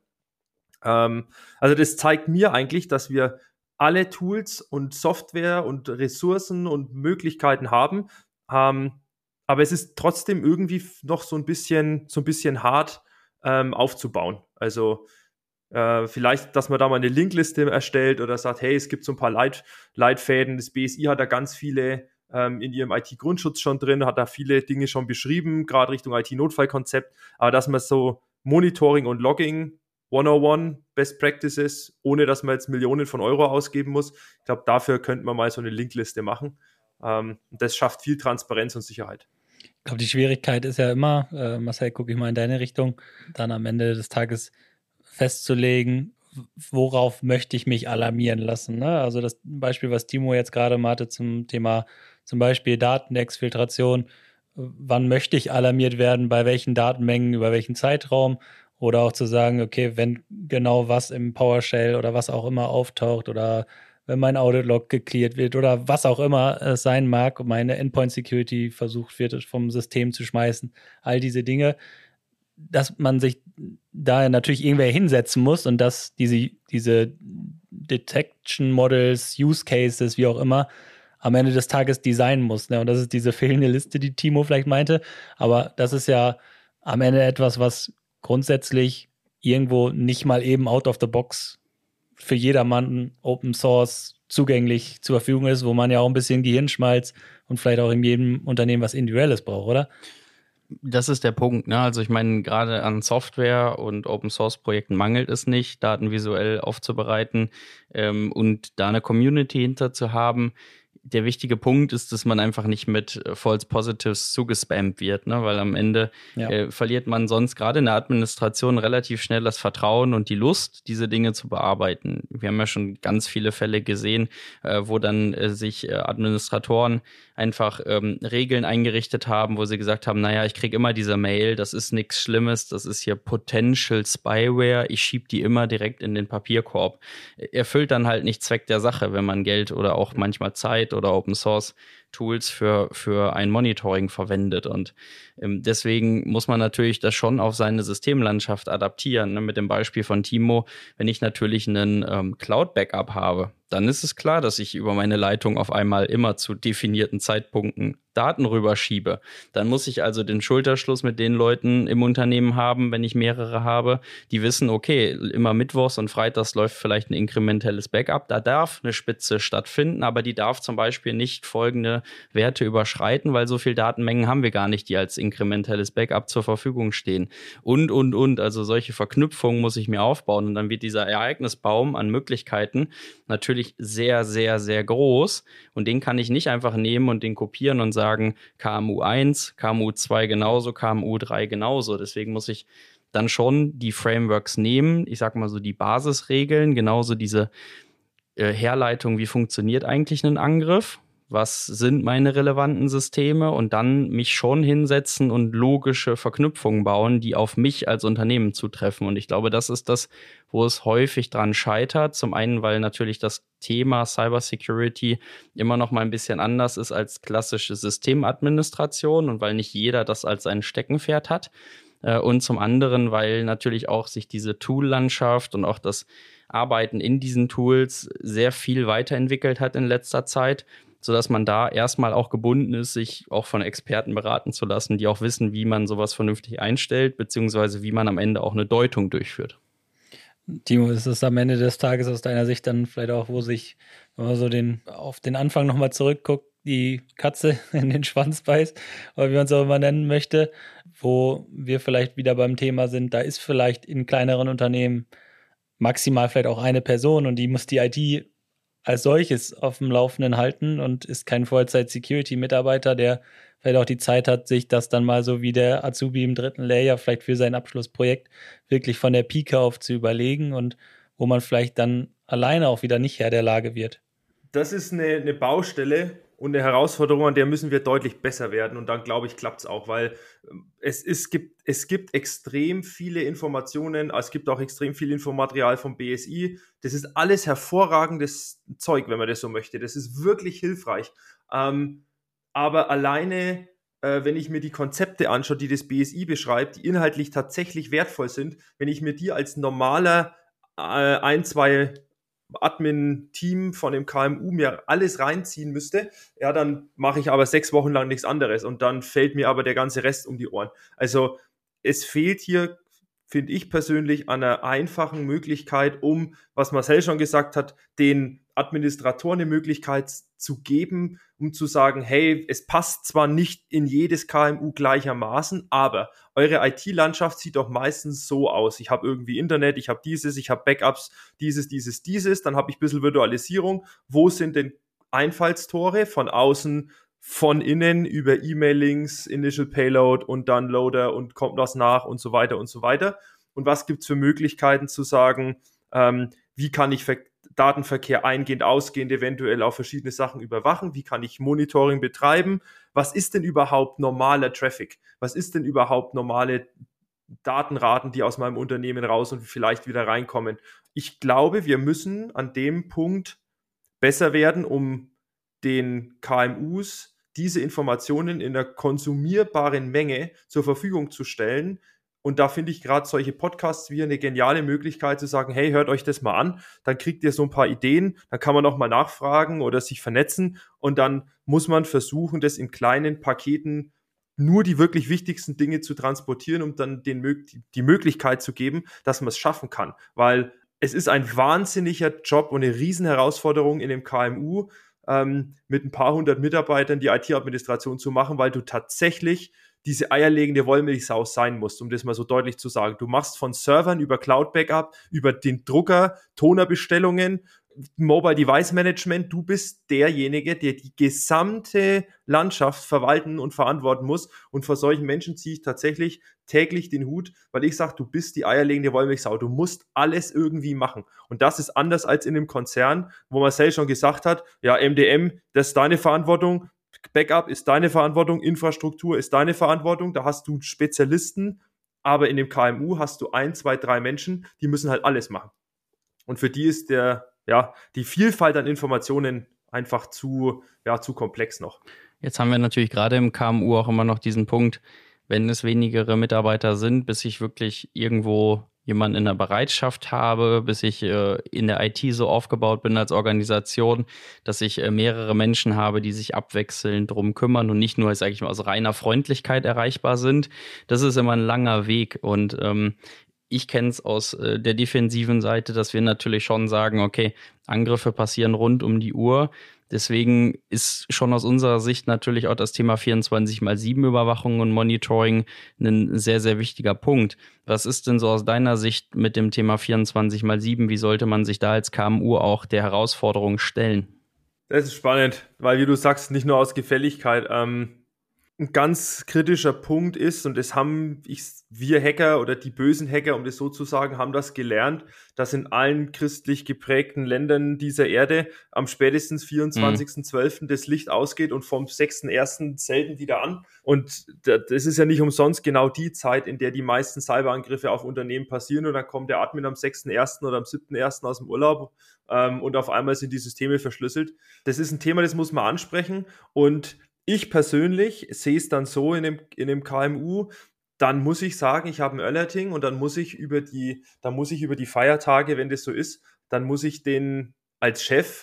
Also das zeigt mir eigentlich, dass wir alle Tools und Software und Ressourcen und Möglichkeiten haben, aber es ist trotzdem irgendwie noch so ein bisschen hart aufzubauen. Also vielleicht, dass man da mal eine Linkliste erstellt oder sagt, hey, es gibt so ein paar Leitfäden. Das BSI hat da ganz viele in ihrem IT-Grundschutz schon drin, hat da viele Dinge schon beschrieben, gerade Richtung IT-Notfallkonzept. Aber dass man so Monitoring und Logging 101 Best Practices, ohne dass man jetzt Millionen von Euro ausgeben muss. Ich glaube, dafür könnte man mal so eine Linkliste machen. Das schafft viel Transparenz und Sicherheit. Ich glaube, die Schwierigkeit ist ja immer, Marcel, gucke ich mal in deine Richtung, dann am Ende des Tages festzulegen, worauf möchte ich mich alarmieren lassen. Ne? Also das Beispiel, was Timo jetzt gerade mal hatte zum Thema zum Beispiel Datenexfiltration, wann möchte ich alarmiert werden, bei welchen Datenmengen, über welchen Zeitraum, oder auch zu sagen, okay, wenn genau was im PowerShell oder was auch immer auftaucht oder wenn mein Audit-Log gecleared wird oder was auch immer es sein mag, meine Endpoint-Security versucht wird, vom System zu schmeißen, all diese Dinge, dass man sich da natürlich irgendwer hinsetzen muss und dass diese Detection Models, Use Cases, wie auch immer, am Ende des Tages designen muss. Ne? Und das ist diese fehlende Liste, die Timo vielleicht meinte. Aber das ist ja am Ende etwas, was grundsätzlich irgendwo nicht mal eben out of the box für jedermann Open Source zugänglich zur Verfügung ist, wo man ja auch ein bisschen Gehirnschmalz und vielleicht auch in jedem Unternehmen was Individuelles braucht, oder? Das ist der Punkt, ne? Also ich meine, gerade an Software und Open-Source-Projekten mangelt es nicht, Daten visuell aufzubereiten und da eine Community hinter zu haben. Der wichtige Punkt ist, dass man einfach nicht mit False Positives zugespammt wird, ne? Weil am Ende verliert man sonst gerade in der Administration relativ schnell das Vertrauen und die Lust, diese Dinge zu bearbeiten. Wir haben ja schon ganz viele Fälle gesehen, wo dann sich Administratoren einfach Regeln eingerichtet haben, wo sie gesagt haben, naja, ich kriege immer diese Mail, das ist nichts Schlimmes, das ist hier Potential Spyware, ich schiebe die immer direkt in den Papierkorb. Erfüllt dann halt nicht Zweck der Sache, wenn man Geld oder auch manchmal Zeit oder Open Source Tools für ein Monitoring verwendet. Und deswegen muss man natürlich das schon auf seine Systemlandschaft adaptieren. Ne? Mit dem Beispiel von Timo, wenn ich natürlich einen Cloud-Backup habe, dann ist es klar, dass ich über meine Leitung auf einmal immer zu definierten Zeitpunkten Daten rüberschiebe. Dann muss ich also den Schulterschluss mit den Leuten im Unternehmen haben, wenn ich mehrere habe, die wissen, okay, immer mittwochs und freitags läuft vielleicht ein inkrementelles Backup. Da darf eine Spitze stattfinden, aber die darf zum Beispiel nicht folgende Werte überschreiten, weil so viel Datenmengen haben wir gar nicht, die als inkrementelles Backup zur Verfügung stehen. Und. Also solche Verknüpfungen muss ich mir aufbauen und dann wird dieser Ereignisbaum an Möglichkeiten natürlich sehr, sehr, sehr groß und den kann ich nicht einfach nehmen und den kopieren und sagen KMU 1, KMU 2 genauso, KMU 3 genauso. Deswegen muss ich dann schon die Frameworks nehmen, ich sag mal so die Basisregeln, genauso diese Herleitung, wie funktioniert eigentlich ein Angriff, was sind meine relevanten Systeme und dann mich schon hinsetzen und logische Verknüpfungen bauen, die auf mich als Unternehmen zutreffen. Und ich glaube, das ist das, wo es häufig dran scheitert. Zum einen, weil natürlich das Thema Cybersecurity immer noch mal ein bisschen anders ist als klassische Systemadministration und weil nicht jeder das als sein Steckenpferd hat. Und zum anderen, weil natürlich auch sich diese Tool-Landschaft und auch das Arbeiten in diesen Tools sehr viel weiterentwickelt hat in letzter Zeit, sodass man da erstmal auch gebunden ist, sich auch von Experten beraten zu lassen, die auch wissen, wie man sowas vernünftig einstellt, beziehungsweise wie man am Ende auch eine Deutung durchführt. Timo, ist es am Ende des Tages aus deiner Sicht dann vielleicht auch, wo sich, wenn man so auf den Anfang nochmal zurückguckt, die Katze in den Schwanz beißt, oder wie man es auch immer nennen möchte, wo wir vielleicht wieder beim Thema sind, da ist vielleicht in kleineren Unternehmen maximal vielleicht auch eine Person und die muss die IT als solches auf dem Laufenden halten und ist kein Vollzeit-Security-Mitarbeiter, der vielleicht auch die Zeit hat, sich das dann mal so wie der Azubi im 3. Layer vielleicht für sein Abschlussprojekt wirklich von der Pike auf zu überlegen und wo man vielleicht dann alleine auch wieder nicht Herr der Lage wird. Das ist eine Baustelle und eine Herausforderung, an der müssen wir deutlich besser werden und dann, glaube ich, klappt es auch, weil es gibt extrem viele Informationen, es gibt auch extrem viel Infomaterial vom BSI, das ist alles hervorragendes Zeug, wenn man das so möchte, das ist wirklich hilfreich, aber alleine, wenn ich mir die Konzepte anschaue, die das BSI beschreibt, die inhaltlich tatsächlich wertvoll sind, wenn ich mir die als normaler 2 Admin-Team von dem KMU mir alles reinziehen müsste, ja, dann mache ich aber 6 Wochen lang nichts anderes und dann fällt mir aber der ganze Rest um die Ohren. Also es fehlt hier, finde ich persönlich, an einer einfachen Möglichkeit, um, was Marcel schon gesagt hat, den Administratoren eine Möglichkeit zu geben, um zu sagen, hey, es passt zwar nicht in jedes KMU gleichermaßen, aber eure IT-Landschaft sieht doch meistens so aus. Ich habe irgendwie Internet, ich habe dieses, ich habe Backups, dieses, dann habe ich ein bisschen Virtualisierung. Wo sind denn Einfallstore von außen, von innen über E-Mail-Links, Initial Payload und dann Loader und kommt was nach und so weiter und so weiter. Und was gibt es für Möglichkeiten zu sagen, wie kann ich Datenverkehr eingehend, ausgehend eventuell auf verschiedene Sachen überwachen? Wie kann ich Monitoring betreiben? Was ist denn überhaupt normaler Traffic? Was ist denn überhaupt normale Datenraten, die aus meinem Unternehmen raus und vielleicht wieder reinkommen? Ich glaube, wir müssen an dem Punkt besser werden, um den KMUs diese Informationen in einer konsumierbaren Menge zur Verfügung zu stellen. Und da finde ich gerade solche Podcasts wie eine geniale Möglichkeit zu sagen, hey, hört euch das mal an, dann kriegt ihr so ein paar Ideen, dann kann man auch mal nachfragen oder sich vernetzen und dann muss man versuchen, das in kleinen Paketen nur die wirklich wichtigsten Dinge zu transportieren, um dann die Möglichkeit zu geben, dass man es schaffen kann. Weil es ist ein wahnsinniger Job und eine riesen Herausforderung in dem KMU, mit ein paar hundert Mitarbeitern die IT-Administration zu machen, weil du tatsächlich diese eierlegende Wollmilchsau sein musst, um das mal so deutlich zu sagen. Du machst von Servern über Cloud-Backup, über den Drucker, Tonerbestellungen, Mobile Device Management, du bist derjenige, der die gesamte Landschaft verwalten und verantworten muss. Und vor solchen Menschen ziehe ich tatsächlich täglich den Hut, weil ich sage, du bist die eierlegende Wollmilchsau. Du musst alles irgendwie machen. Und das ist anders als in einem Konzern, wo Marcel schon gesagt hat, ja, MDM, das ist deine Verantwortung, Backup ist deine Verantwortung, Infrastruktur ist deine Verantwortung, da hast du Spezialisten, aber in dem KMU hast du 1, 2, 3 Menschen, die müssen halt alles machen. Und für die ist die Vielfalt an Informationen einfach zu komplex noch. Jetzt haben wir natürlich gerade im KMU auch immer noch diesen Punkt, wenn es wenigere Mitarbeiter sind, bis ich wirklich irgendwo jemanden in der Bereitschaft habe, bis ich in der IT so aufgebaut bin als Organisation, dass ich mehrere Menschen habe, die sich abwechselnd drum kümmern und nicht nur, sage ich mal, aus reiner Freundlichkeit erreichbar sind. Das ist immer ein langer Weg und ich kenne es aus der defensiven Seite, dass wir natürlich schon sagen, okay, Angriffe passieren rund um die Uhr. Deswegen ist schon aus unserer Sicht natürlich auch das Thema 24x7 Überwachung und Monitoring ein sehr, sehr wichtiger Punkt. Was ist denn so aus deiner Sicht mit dem Thema 24x7? Wie sollte man sich da als KMU auch der Herausforderung stellen? Das ist spannend, weil wie du sagst, nicht nur aus Gefälligkeit, ein ganz kritischer Punkt ist, und das haben wir Hacker oder die bösen Hacker, um das so zu sagen, haben das gelernt, dass in allen christlich geprägten Ländern dieser Erde am spätestens 24.12. das Licht ausgeht und vom 6.1. zelten die da an. Und das ist ja nicht umsonst genau die Zeit, in der die meisten Cyberangriffe auf Unternehmen passieren, und dann kommt der Admin am 6.1. oder am 7.1. aus dem Urlaub und auf einmal sind die Systeme verschlüsselt. Das ist ein Thema, das muss man ansprechen, und ich persönlich sehe es dann so in dem KMU, dann muss ich sagen, ich habe ein Alerting, und dann muss ich über die Feiertage, wenn das so ist, dann muss ich den als Chef,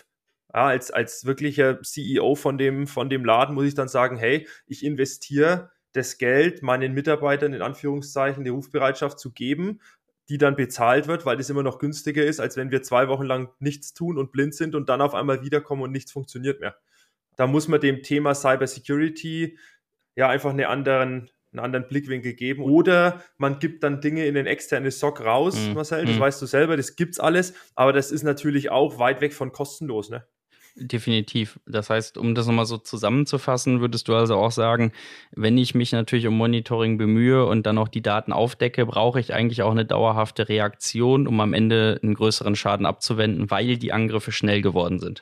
als wirklicher CEO von dem Laden, muss ich dann sagen, hey, ich investiere das Geld meinen Mitarbeitern in Anführungszeichen die Rufbereitschaft zu geben, die dann bezahlt wird, weil das immer noch günstiger ist, als wenn wir 2 Wochen lang nichts tun und blind sind und dann auf einmal wiederkommen und nichts funktioniert mehr. Da muss man dem Thema Cybersecurity einfach einen anderen Blickwinkel geben. Oder man gibt dann Dinge in den externen SOC raus, Marcel, das weißt du selber, das gibt's alles, aber das ist natürlich auch weit weg von kostenlos, ne? Definitiv. Das heißt, um das nochmal so zusammenzufassen, würdest du also auch sagen, wenn ich mich natürlich um Monitoring bemühe und dann auch die Daten aufdecke, brauche ich eigentlich auch eine dauerhafte Reaktion, um am Ende einen größeren Schaden abzuwenden, weil die Angriffe schnell geworden sind.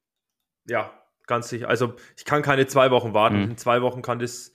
Ja, ganz sicher. Also ich kann keine 2 Wochen warten. In 2 Wochen kann das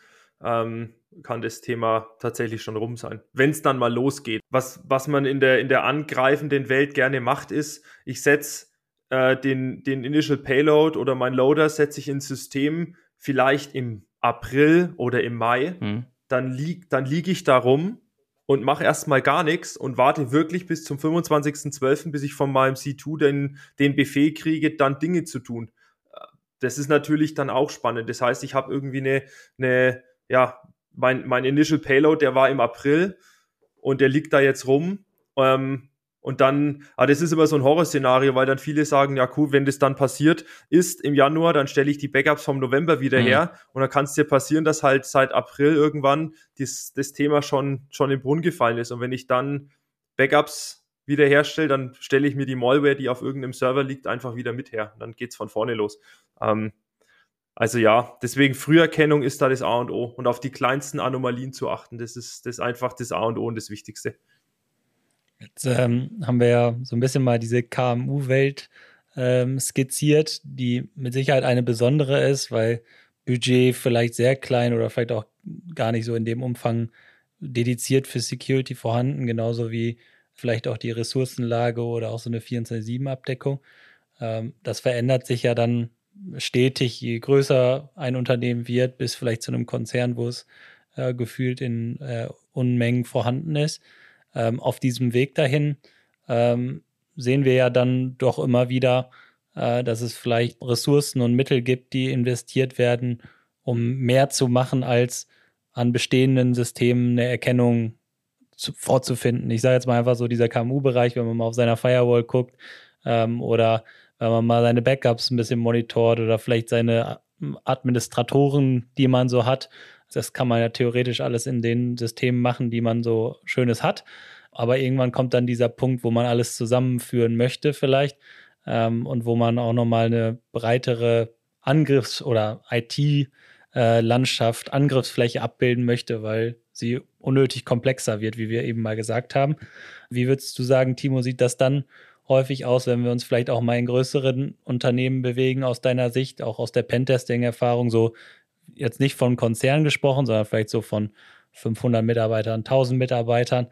Thema tatsächlich schon rum sein. Wenn es dann mal losgeht. Was man in der angreifenden Welt gerne macht, ist, ich setze den Initial Payload oder mein Loader setze ich ins System vielleicht im April oder im Mai. Dann liege ich da rum und mache erstmal gar nichts und warte wirklich bis zum 25.12., bis ich von meinem C2 den Befehl kriege, dann Dinge zu tun. Das ist natürlich dann auch spannend. Das heißt, ich habe irgendwie mein Initial Payload, der war im April und der liegt da jetzt rum. Und dann, das ist immer so ein Horrorszenario, weil dann viele sagen, ja cool, wenn das dann passiert ist im Januar, dann stelle ich die Backups vom November wieder her, und dann kann es dir passieren, dass halt seit April irgendwann das Thema schon im Brunnen gefallen ist. Und wenn ich dann Backups wieder herstelle, dann stelle ich mir die Malware, die auf irgendeinem Server liegt, einfach wieder mit her. Dann geht's von vorne los. Deswegen Früherkennung ist da das A und O, und auf die kleinsten Anomalien zu achten. Das ist einfach das A und O und das Wichtigste. Jetzt haben wir ja so ein bisschen mal diese KMU-Welt skizziert, die mit Sicherheit eine besondere ist, weil Budget vielleicht sehr klein oder vielleicht auch gar nicht so in dem Umfang dediziert für Security vorhanden, genauso wie vielleicht auch die Ressourcenlage oder auch so eine 24/7-Abdeckung. Das verändert sich ja dann stetig, je größer ein Unternehmen wird, bis vielleicht zu einem Konzern, wo es gefühlt in Unmengen vorhanden ist. Auf diesem Weg dahin sehen wir ja dann doch immer wieder, dass es vielleicht Ressourcen und Mittel gibt, die investiert werden, um mehr zu machen als an bestehenden Systemen eine Erkennung vorzufinden. Ich sage jetzt mal einfach so dieser KMU-Bereich, wenn man mal auf seiner Firewall guckt oder wenn man mal seine Backups ein bisschen monitort oder vielleicht seine Administratoren, die man so hat. Das kann man ja theoretisch alles in den Systemen machen, die man so Schönes hat. Aber irgendwann kommt dann dieser Punkt, wo man alles zusammenführen möchte vielleicht und wo man auch nochmal eine breitere Angriffs- oder IT-Landschaft, Angriffsfläche abbilden möchte, weil sie unnötig komplexer wird, wie wir eben mal gesagt haben. Wie würdest du sagen, Timo, sieht das dann häufig aus, wenn wir uns vielleicht auch mal in größeren Unternehmen bewegen, aus deiner Sicht, auch aus der Pentesting-Erfahrung, so jetzt nicht von Konzernen gesprochen, sondern vielleicht so von 500 Mitarbeitern, 1000 Mitarbeitern,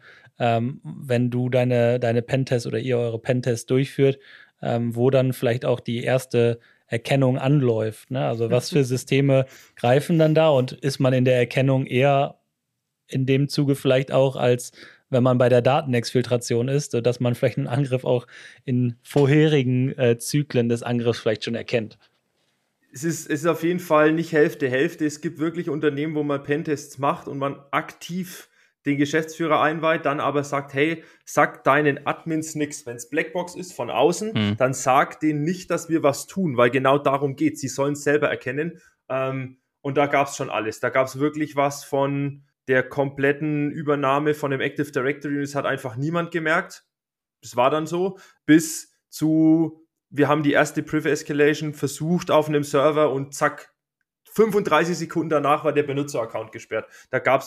wenn du deine Pentests oder ihr eure Pentests durchführt, wo dann vielleicht auch die erste Erkennung anläuft, ne? Also was für Systeme greifen dann da und ist man in der Erkennung eher in dem Zuge vielleicht auch, als wenn man bei der Datenexfiltration ist, sodass man vielleicht einen Angriff auch in vorherigen Zyklen des Angriffs vielleicht schon erkennt? Es ist auf jeden Fall nicht Hälfte. Es gibt wirklich Unternehmen, wo man Pentests macht und man aktiv den Geschäftsführer einweiht, dann aber sagt, hey, sag deinen Admins nichts. Wenn es Blackbox ist von außen, dann sag denen nicht, dass wir was tun, weil genau darum geht. Sie sollen es selber erkennen. Und da gab es schon alles. Da gab es wirklich was von der kompletten Übernahme von dem Active Directory. Das hat einfach niemand gemerkt. Das war dann so. Bis zu, wir haben die erste Priv Escalation versucht auf einem Server und zack, 35 Sekunden danach war der Benutzeraccount gesperrt. Da gab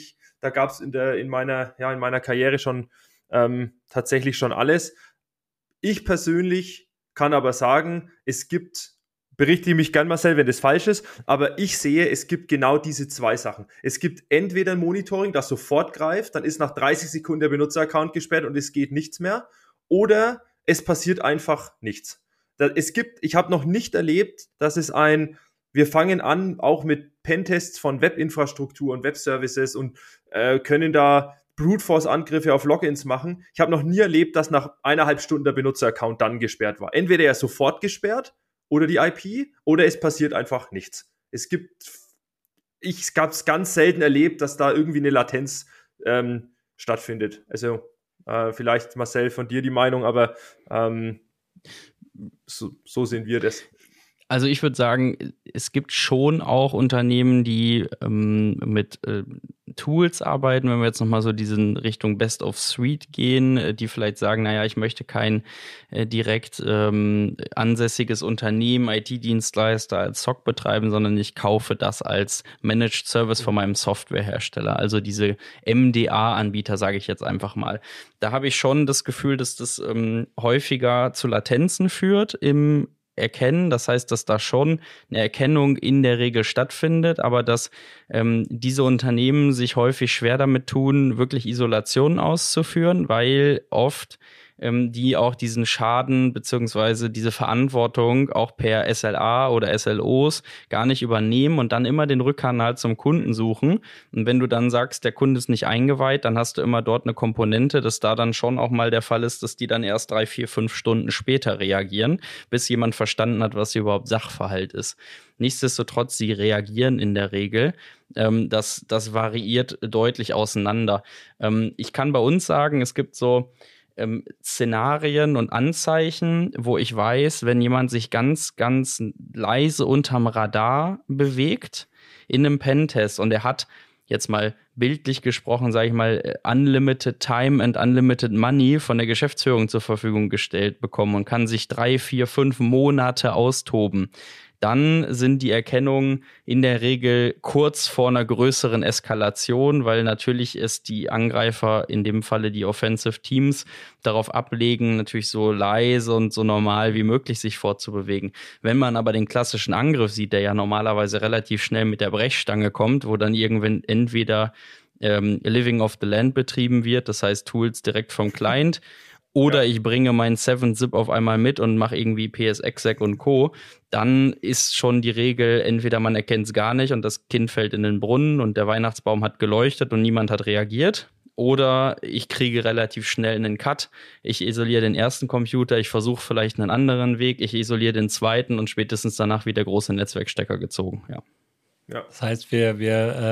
es in meiner Karriere schon tatsächlich schon alles. Ich persönlich kann aber sagen, es gibt, berichte mich gern, Marcel, wenn das falsch ist, aber ich sehe, es gibt genau diese zwei Sachen. Es gibt entweder ein Monitoring, das sofort greift, dann ist nach 30 Sekunden der Benutzeraccount gesperrt und es geht nichts mehr, oder es passiert einfach nichts. Ich habe noch nicht erlebt, dass wir fangen an, auch mit Pentests von Webinfrastruktur und Webservices und können da Brute Force Angriffe auf Logins machen. Ich habe noch nie erlebt, dass nach 1,5 Stunden der Benutzeraccount dann gesperrt war. Entweder er ist sofort gesperrt oder die IP oder es passiert einfach nichts. Ich habe es ganz selten erlebt, dass da irgendwie eine Latenz stattfindet. Also vielleicht, Marcel, von dir die Meinung, aber so sehen wir das. Also ich würde sagen, es gibt schon auch Unternehmen, die mit Tools arbeiten, wenn wir jetzt nochmal so diesen Richtung Best of Suite gehen, die vielleicht sagen, naja, ich möchte kein direkt ansässiges Unternehmen, IT-Dienstleister als SOC betreiben, sondern ich kaufe das als Managed Service von meinem Softwarehersteller. Also diese MDA-Anbieter, sage ich jetzt einfach mal. Da habe ich schon das Gefühl, dass das häufiger zu Latenzen führt im Erkennen. Das heißt, dass da schon eine Erkennung in der Regel stattfindet, aber dass diese Unternehmen sich häufig schwer damit tun, wirklich Isolationen auszuführen, weil oft die auch diesen Schaden beziehungsweise diese Verantwortung auch per SLA oder SLOs gar nicht übernehmen und dann immer den Rückkanal zum Kunden suchen. Und wenn du dann sagst, der Kunde ist nicht eingeweiht, dann hast du immer dort eine Komponente, dass da dann schon auch mal der Fall ist, dass die dann erst 3, 4, 5 Stunden später reagieren, bis jemand verstanden hat, was hier überhaupt Sachverhalt ist. Nichtsdestotrotz, sie reagieren in der Regel. Das variiert deutlich auseinander. Ich kann bei uns sagen, es gibt so Szenarien und Anzeichen, wo ich weiß, wenn jemand sich ganz, ganz leise unterm Radar bewegt in einem Pentest und er hat jetzt mal bildlich gesprochen, sage ich mal, unlimited time and unlimited money von der Geschäftsführung zur Verfügung gestellt bekommen und kann sich 3, 4, 5 Monate austoben, dann sind die Erkennungen in der Regel kurz vor einer größeren Eskalation, weil natürlich ist die Angreifer, in dem Falle die Offensive Teams, darauf ablegen, natürlich so leise und so normal wie möglich sich fortzubewegen. Wenn man aber den klassischen Angriff sieht, der ja normalerweise relativ schnell mit der Brechstange kommt, wo dann irgendwann entweder Living off the Land betrieben wird, das heißt Tools direkt vom Client, oder ich bringe meinen 7-Zip auf einmal mit und mache irgendwie PSExec und Co., dann ist schon die Regel, entweder man erkennt es gar nicht und das Kind fällt in den Brunnen und der Weihnachtsbaum hat geleuchtet und niemand hat reagiert. Oder ich kriege relativ schnell einen Cut. Ich isoliere den ersten Computer, ich versuche vielleicht einen anderen Weg, ich isoliere den zweiten und spätestens danach wird der große Netzwerkstecker gezogen. Ja. Das heißt, wir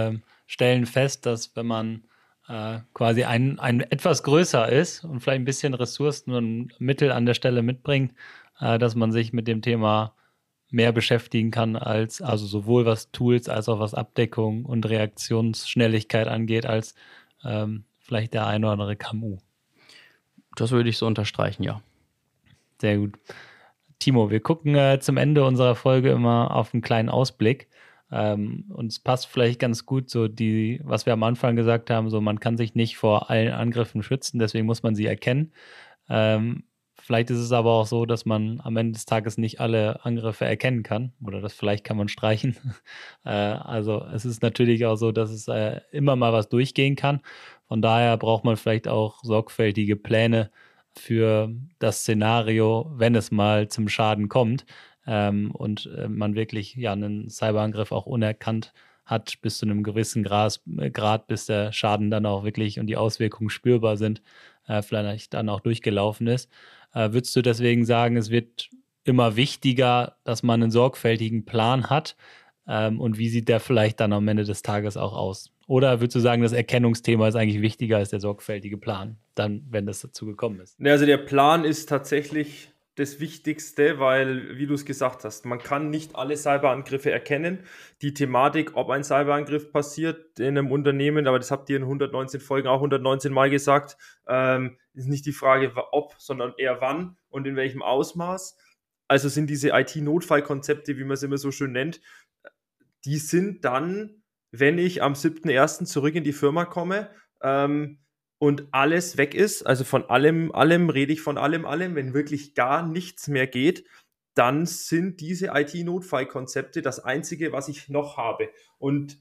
stellen fest, dass wenn man quasi ein etwas größer ist und vielleicht ein bisschen Ressourcen und Mittel an der Stelle mitbringt, dass man sich mit dem Thema mehr beschäftigen kann, also sowohl was Tools als auch was Abdeckung und Reaktionsschnelligkeit angeht, als vielleicht der ein oder andere KMU. Das würde ich so unterstreichen, ja. Sehr gut. Timo, wir gucken zum Ende unserer Folge immer auf einen kleinen Ausblick. Und es passt vielleicht ganz gut, so was wir am Anfang gesagt haben, so man kann sich nicht vor allen Angriffen schützen, deswegen muss man sie erkennen. Vielleicht ist es aber auch so, dass man am Ende des Tages nicht alle Angriffe erkennen kann, oder das vielleicht kann man streichen. Also es ist natürlich auch so, dass es immer mal was durchgehen kann. Von daher braucht man vielleicht auch sorgfältige Pläne für das Szenario, wenn es mal zum Schaden kommt. Und man wirklich einen Cyberangriff auch unerkannt hat bis zu einem gewissen Grad, bis der Schaden dann auch wirklich und die Auswirkungen spürbar sind, vielleicht dann auch durchgelaufen ist. Würdest du deswegen sagen, es wird immer wichtiger, dass man einen sorgfältigen Plan hat? Und wie sieht der vielleicht dann am Ende des Tages auch aus? Oder würdest du sagen, das Erkennungsthema ist eigentlich wichtiger als der sorgfältige Plan, dann, wenn das dazu gekommen ist? Also der Plan ist tatsächlich das Wichtigste, weil, wie du es gesagt hast, man kann nicht alle Cyberangriffe erkennen. Die Thematik, ob ein Cyberangriff passiert in einem Unternehmen, aber das habt ihr in 119 Folgen auch 119 Mal gesagt, ist nicht die Frage, ob, sondern eher wann und in welchem Ausmaß. Also sind diese IT-Notfallkonzepte, wie man es immer so schön nennt, die sind dann, wenn ich am 7.1. zurück in die Firma komme, und alles weg ist, also von allem rede ich von allem, wenn wirklich gar nichts mehr geht, dann sind diese IT-Notfallkonzepte das Einzige, was ich noch habe. Und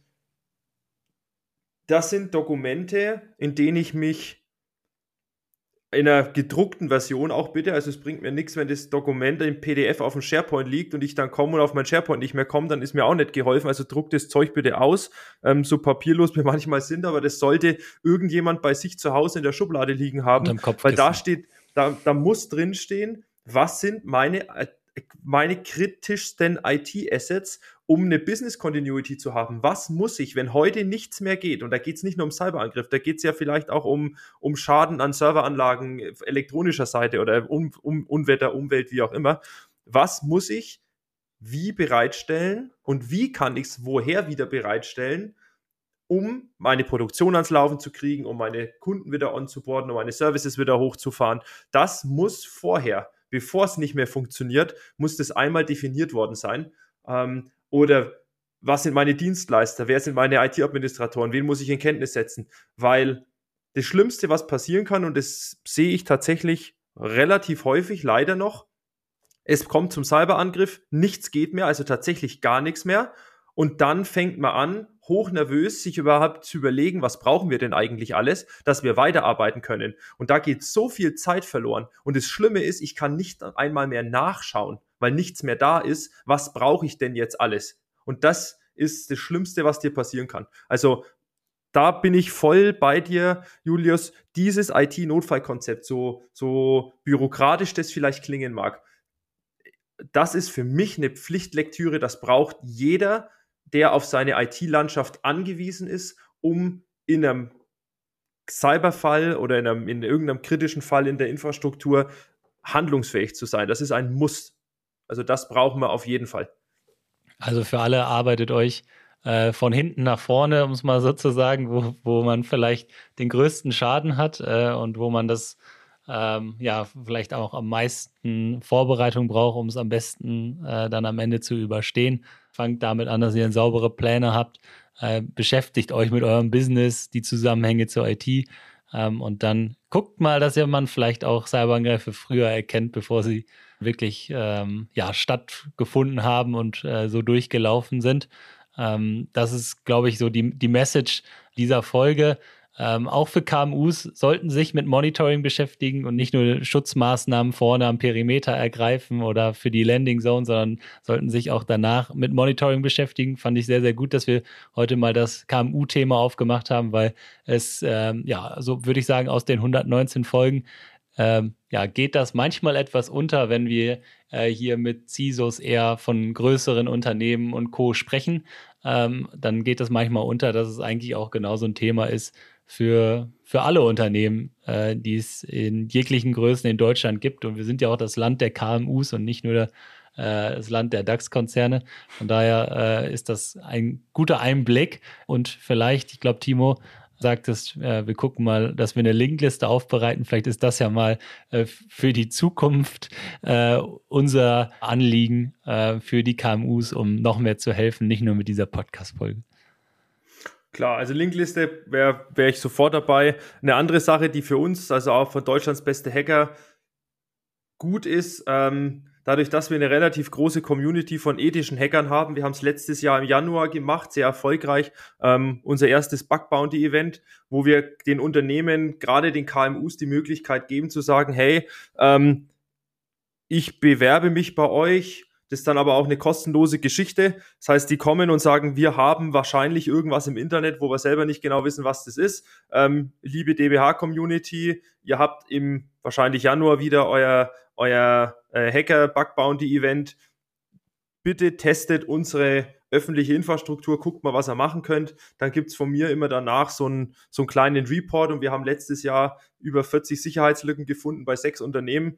das sind Dokumente, in denen ich mich in einer gedruckten Version auch bitte, also es bringt mir nichts, wenn das Dokument im PDF auf dem SharePoint liegt und ich dann komme und auf mein SharePoint nicht mehr komme, dann ist mir auch nicht geholfen, also druckt das Zeug bitte aus, so papierlos wir manchmal sind, aber das sollte irgendjemand bei sich zu Hause in der Schublade liegen haben, weil da steht, da muss drin stehen, was sind meine kritischsten IT-Assets, um eine Business Continuity zu haben. Was muss ich, wenn heute nichts mehr geht? Und da geht es nicht nur um Cyberangriff, da geht es ja vielleicht auch um Schaden an Serveranlagen elektronischer Seite oder um Unwetter, Umwelt, wie auch immer. Was muss ich wie bereitstellen und wie kann ich es woher wieder bereitstellen, um meine Produktion ans Laufen zu kriegen, um meine Kunden wieder onzuboarden, um meine Services wieder hochzufahren? Das muss vorher, bevor es nicht mehr funktioniert, muss das einmal definiert worden sein. Oder was sind meine Dienstleister? Wer sind meine IT-Administratoren? Wen muss ich in Kenntnis setzen? Weil das Schlimmste, was passieren kann, und das sehe ich tatsächlich relativ häufig, leider noch, es kommt zum Cyberangriff, nichts geht mehr, also tatsächlich gar nichts mehr. Und dann fängt man an, hochnervös, sich überhaupt zu überlegen, was brauchen wir denn eigentlich alles, dass wir weiterarbeiten können. Und da geht so viel Zeit verloren. Und das Schlimme ist, ich kann nicht einmal mehr nachschauen, weil nichts mehr da ist. Was brauche ich denn jetzt alles? Und das ist das Schlimmste, was dir passieren kann. Also da bin ich voll bei dir, Julius. Dieses IT-Notfallkonzept, so bürokratisch das vielleicht klingen mag, das ist für mich eine Pflichtlektüre. Das braucht jeder, der auf seine IT-Landschaft angewiesen ist, um in einem Cyberfall oder in irgendeinem kritischen Fall in der Infrastruktur handlungsfähig zu sein. Das ist ein Muss. Also das brauchen wir auf jeden Fall. Also für alle, arbeitet euch von hinten nach vorne, um es mal so zu sagen, wo man vielleicht den größten Schaden hat und wo man das vielleicht auch am meisten Vorbereitung braucht, um es am besten dann am Ende zu überstehen. Fangt damit an, dass ihr saubere Pläne habt. Beschäftigt euch mit eurem Business, die Zusammenhänge zur IT und dann guckt mal, dass man vielleicht auch Cyberangriffe früher erkennt, bevor sie wirklich stattgefunden haben und so durchgelaufen sind. Das ist, glaube ich, so die Message dieser Folge. Auch für KMUs sollten sich mit Monitoring beschäftigen und nicht nur Schutzmaßnahmen vorne am Perimeter ergreifen oder für die Landing Zone, sondern sollten sich auch danach mit Monitoring beschäftigen. Fand ich sehr, sehr gut, dass wir heute mal das KMU-Thema aufgemacht haben, weil es, so würde ich sagen, aus den 119 Folgen geht das manchmal etwas unter, wenn wir hier mit CISOs eher von größeren Unternehmen und Co. sprechen. dann geht das manchmal unter, dass es eigentlich auch genau so ein Thema ist für alle Unternehmen, die es in jeglichen Größen in Deutschland gibt. Und wir sind ja auch das Land der KMUs und nicht nur das Land der DAX-Konzerne. Von daher ist das ein guter Einblick. Und vielleicht, ich glaube, Timo sagt es, wir gucken mal, dass wir eine Linkliste aufbereiten. Vielleicht ist das ja mal für die Zukunft unser Anliegen für die KMUs, um noch mehr zu helfen, nicht nur mit dieser Podcast-Folge. Klar, also Linkliste wäre ich sofort dabei. Eine andere Sache, die für uns, also auch von Deutschlands beste Hacker, gut ist, dadurch, dass wir eine relativ große Community von ethischen Hackern haben. Wir haben es letztes Jahr im Januar gemacht, sehr erfolgreich. Unser erstes Bug Bounty Event, wo wir den Unternehmen, gerade den KMUs, die Möglichkeit geben zu sagen, hey, ich bewerbe mich bei euch. Das ist dann aber auch eine kostenlose Geschichte. Das heißt, die kommen und sagen, wir haben wahrscheinlich irgendwas im Internet, wo wir selber nicht genau wissen, was das ist. Liebe DBH-Community, ihr habt im wahrscheinlich Januar wieder euer Hacker-Bug-Bounty-Event. Bitte testet unsere öffentliche Infrastruktur, guckt mal, was ihr machen könnt. Dann gibt's von mir immer danach so einen kleinen Report und wir haben letztes Jahr über 40 Sicherheitslücken gefunden bei 6 Unternehmen.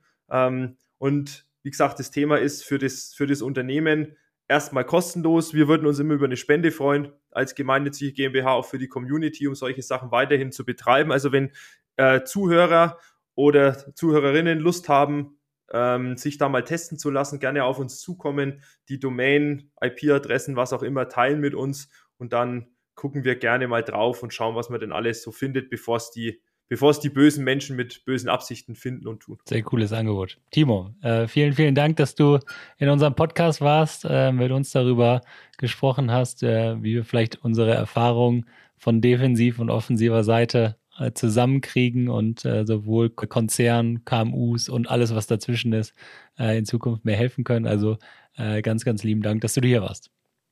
Und wie gesagt, das Thema ist für das Unternehmen erstmal kostenlos. Wir würden uns immer über eine Spende freuen, als gemeinnützige GmbH auch für die Community, um solche Sachen weiterhin zu betreiben. Also wenn Zuhörer oder Zuhörerinnen Lust haben, sich da mal testen zu lassen, gerne auf uns zukommen, die Domain, IP-Adressen, was auch immer, teilen mit uns und dann gucken wir gerne mal drauf und schauen, was man denn alles so findet, bevor es die bösen Menschen mit bösen Absichten finden und tun. Sehr cooles Angebot. Timo, vielen, vielen Dank, dass du in unserem Podcast warst, mit uns darüber gesprochen hast, wie wir vielleicht unsere Erfahrungen von defensiv- und offensiver Seite zusammenkriegen und sowohl Konzernen, KMUs und alles, was dazwischen ist, in Zukunft mehr helfen können. Also ganz, ganz lieben Dank, dass du hier warst.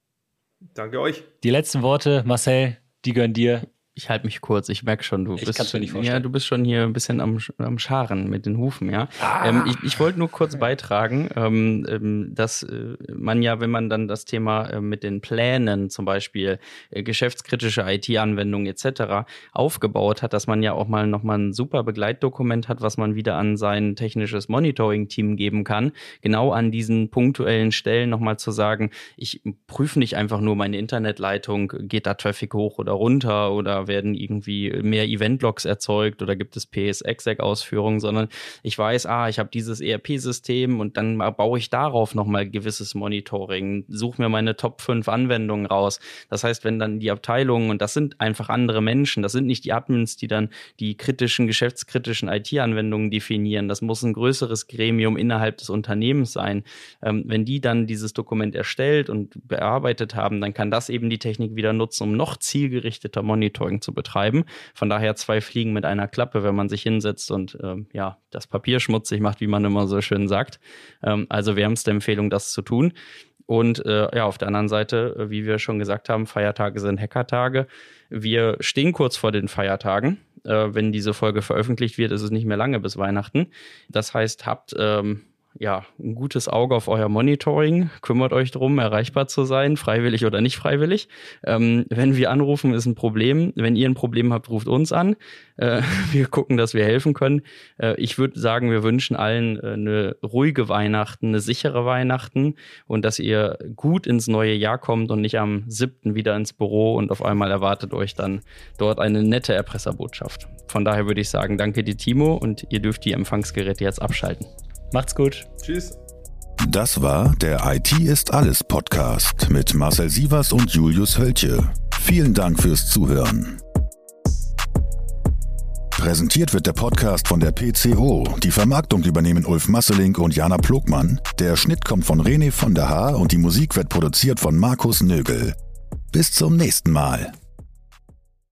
Danke euch. Die letzten Worte, Marcel, die gehören dir. Ich halte mich kurz, ich merke schon, du bist du bist schon hier ein bisschen am Scharen mit den Hufen, ja. Ich wollte nur kurz beitragen, dass man ja, wenn man dann das Thema mit den Plänen, zum Beispiel geschäftskritische IT-Anwendungen etc. aufgebaut hat, dass man ja auch nochmal ein super Begleitdokument hat, was man wieder an sein technisches Monitoring-Team geben kann, genau an diesen punktuellen Stellen nochmal zu sagen, ich prüfe nicht einfach nur meine Internetleitung, geht da Traffic hoch oder runter oder werden irgendwie mehr Event-Logs erzeugt oder gibt es PS-Exec-Ausführungen, sondern ich weiß, ich habe dieses ERP-System und dann baue ich darauf nochmal gewisses Monitoring, suche mir meine Top 5 Anwendungen raus. Das heißt, wenn dann die Abteilungen, und das sind einfach andere Menschen, das sind nicht die Admins, die dann die geschäftskritischen IT-Anwendungen definieren, das muss ein größeres Gremium innerhalb des Unternehmens sein. Wenn die dann dieses Dokument erstellt und bearbeitet haben, dann kann das eben die Technik wieder nutzen, um noch zielgerichteter Monitoring zu betreiben. Von daher 2 Fliegen mit einer Klappe, wenn man sich hinsetzt und das Papier schmutzig macht, wie man immer so schön sagt. Also wärmste Empfehlung, das zu tun. Und auf der anderen Seite, wie wir schon gesagt haben, Feiertage sind Hackertage. Wir stehen kurz vor den Feiertagen. Wenn diese Folge veröffentlicht wird, ist es nicht mehr lange bis Weihnachten. Das heißt, habt ein gutes Auge auf euer Monitoring, kümmert euch darum, erreichbar zu sein, freiwillig oder nicht freiwillig. Wenn wir anrufen, ist ein Problem. Wenn ihr ein Problem habt, ruft uns an. Wir gucken, dass wir helfen können. Ich würde sagen, wir wünschen allen eine ruhige Weihnachten, eine sichere Weihnachten und dass ihr gut ins neue Jahr kommt und nicht am 7. wieder ins Büro und auf einmal erwartet euch dann dort eine nette Erpresserbotschaft. Von daher würde ich sagen, danke dir, Timo, und ihr dürft die Empfangsgeräte jetzt abschalten. Macht's gut. Tschüss. Das war der IT ist alles Podcast mit Marcel Sievers und Julius Hölche. Vielen Dank fürs Zuhören. Präsentiert wird der Podcast von der PCO. Die Vermarktung übernehmen Ulf Masselink und Jana Plogmann. Der Schnitt kommt von René von der Haar und die Musik wird produziert von Markus Nögel. Bis zum nächsten Mal.